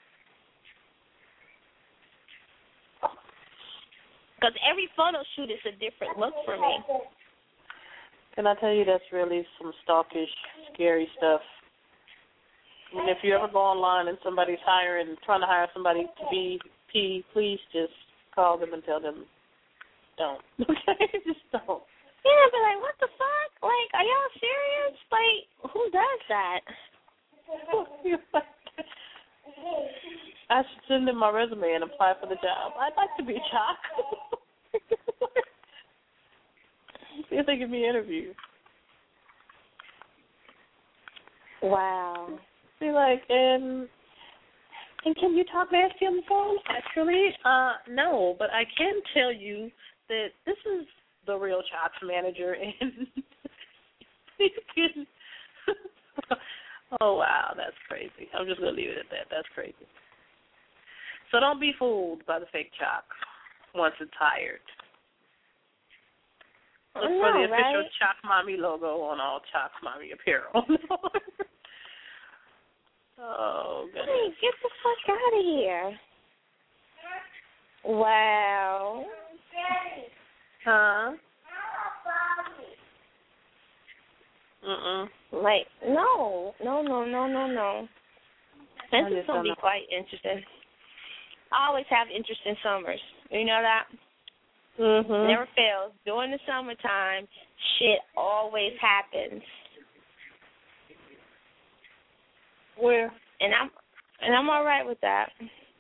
Because every photo shoot is a different look for me. Can I tell you that's really some stalkish, scary stuff? I mean, if you ever go online and somebody's hiring, trying to hire somebody to be P, please just call them and tell them, don't. Okay? Just don't. Yeah, but like, what the fuck? Like, are y'all serious? Like, who does that? I should send them my resume and apply for the job. I'd like to be Chalk. See if they give me an interview. Wow. Be like, and and can you talk nasty on the phone? Actually, uh, no, but I can tell you that this is the real Chalk's manager, and you can. Oh wow, that's crazy. I'm just gonna leave it at that. That's crazy. So don't be fooled by the fake Chalk once it's hired. Look know, for the official right? Chalk Mommy logo on all Chalk Mommy apparel. Oh, goodness. Hey, get the fuck out of here. Wow. Huh? Mm-mm. Like, no. No, no, no, no, no. This I is just going don't to be know. quite interesting. I always have interesting summers. You know that? Mm-hmm. Never fails. During the summertime, shit always happens. Where? And I'm and I'm all right with that.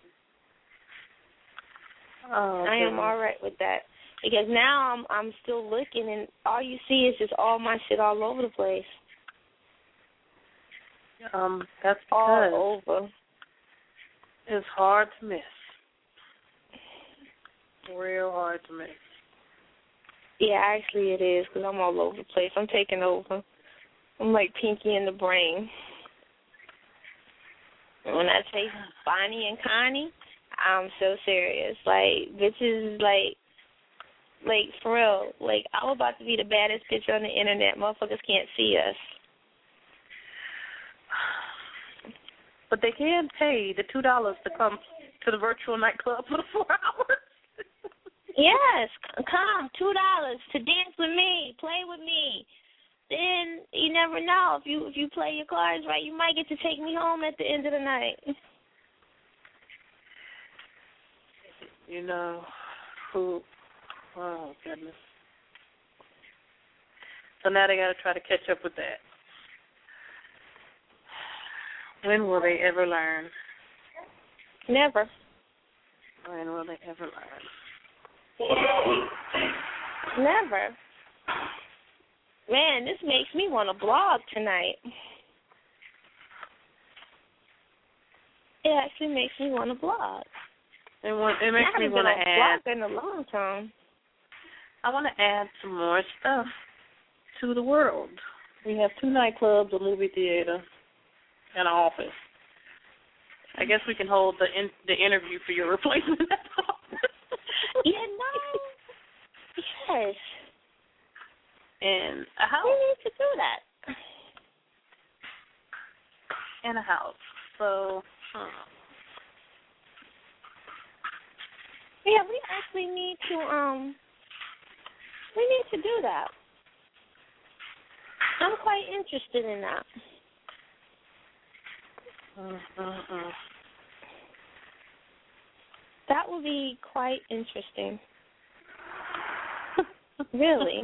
Oh, I am all right with that. Because now I'm I'm still looking, and all you see is just all my shit all over the place. Um, that's because all over. It's hard to miss. Real hard to miss. Yeah, actually it is, because I'm all over the place. I'm taking over. I'm like Pinky in the Brain. When I say Bonnie and Connie, I'm so serious. Like, bitches, like, like, for real. Like, I'm about to be the baddest bitch on the internet. Motherfuckers can't see us. But they can pay the two dollars to come to the virtual nightclub for the four hours. Yes, come, two dollars to dance with me, play with me. Then you never know, if you if you play your cards right, you might get to take me home at the end of the night. You know, who? Oh goodness. So now they got to try to catch up with that. When will they ever learn? Never. When will they ever learn? Never. Man, this makes me want to blog tonight. It actually makes me want to blog. It, want, it makes I me haven't want been to on add. blog in a long time. I want to add some more stuff to the world. We have two nightclubs, a movie theater, and an office. I guess we can hold the in, the interview for your replacement. Yeah, no. Yes. And a house. We need to do that. And a house. So, hmm. Yeah, we actually need to, um, we need to do that. I'm quite interested in that. Mm-mm-mm. That would be quite interesting. Really.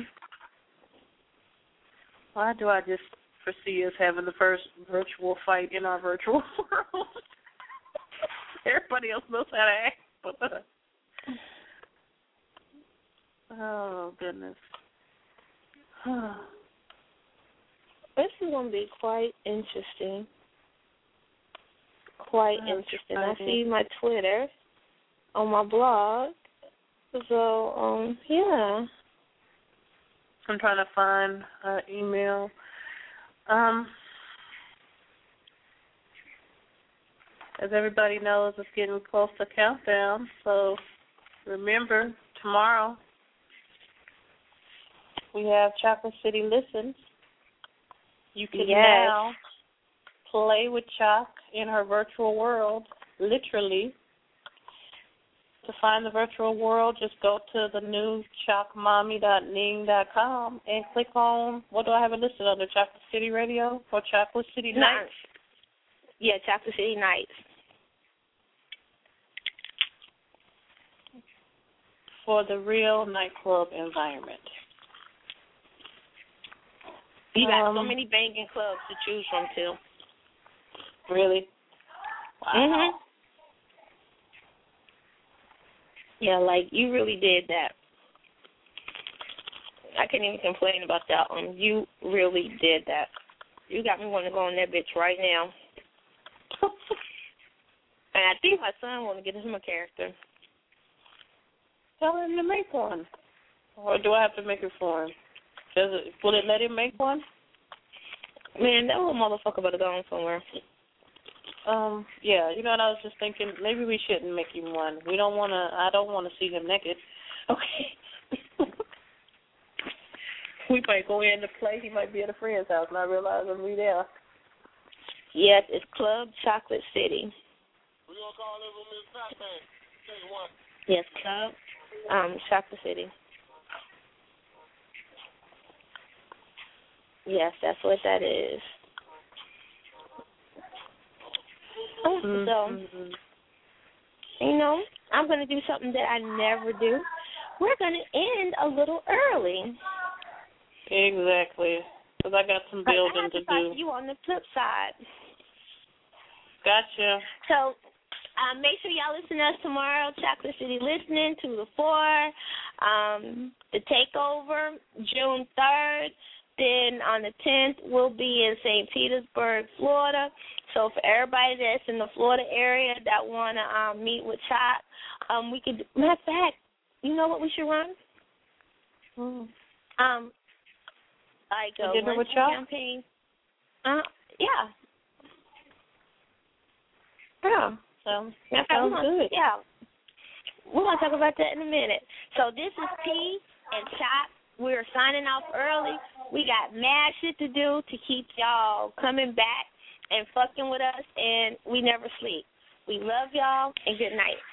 Why do I just foresee us having the first virtual fight in our virtual world? Everybody else knows how to act but us. Oh, goodness. This is going to be quite interesting. Quite That's interesting. I funny. see my Twitter on my blog. So, um, yeah. I'm trying to find an email. Um, as everybody knows, it's getting close to countdown. So remember, tomorrow we have Chocolate City Listens. You can yes. now play with Chalk in her virtual world, literally. To find the virtual world, just go to the new chalk mommy dot ning dot com and click on, what do I have it listed under, Chocolate City Radio or Chocolate City Nights? Yeah, Chocolate City Nights. For the real nightclub environment. You got um, so many banging clubs to choose from, too. Really? Wow. Mm-hmm. Yeah, like, you really did that. I can't even complain about that one. You really did that. You got me wanting to go on that bitch right now. And I think my son want to get him a character. Tell him to make one. Or do I have to make it for him? Does it, will it let him make one? Man, that little motherfucker better go on somewhere. Um, yeah, you know what I was just thinking, maybe we shouldn't make him one. We don't want to, I don't want to see him naked. Okay. We might go in to play, he might be at a friend's house, and I realize I'm be there. Yes, it's Club Chocolate City. We're going to call it Miss Batman. Say one. Yes, Club um, Chocolate City. Yes, that's what that is. Mm-hmm. So, you know, I'm going to do something that I never do. We're going to end a little early. Exactly. Because I got some building to, to do. You on the flip side. Gotcha. So, um, make sure y'all listen to us tomorrow. Chocolate City Listening, two to four. Um, the Takeover, June third. Then on the tenth, we'll be in Saint Petersburg, Florida. So for everybody that's in the Florida area that want to um, meet with Chop, um, we could, matter of fact, you know what we should run? Mm. Um, like a dinner with Chop? campaign. Uh, yeah. Yeah. So, that sounds good. Yeah. We're going to talk about that in a minute. So this is P and Chop. We're signing off early. We got mad shit to do to keep y'all coming back and fucking with us, and we never sleep. We love y'all, and good night.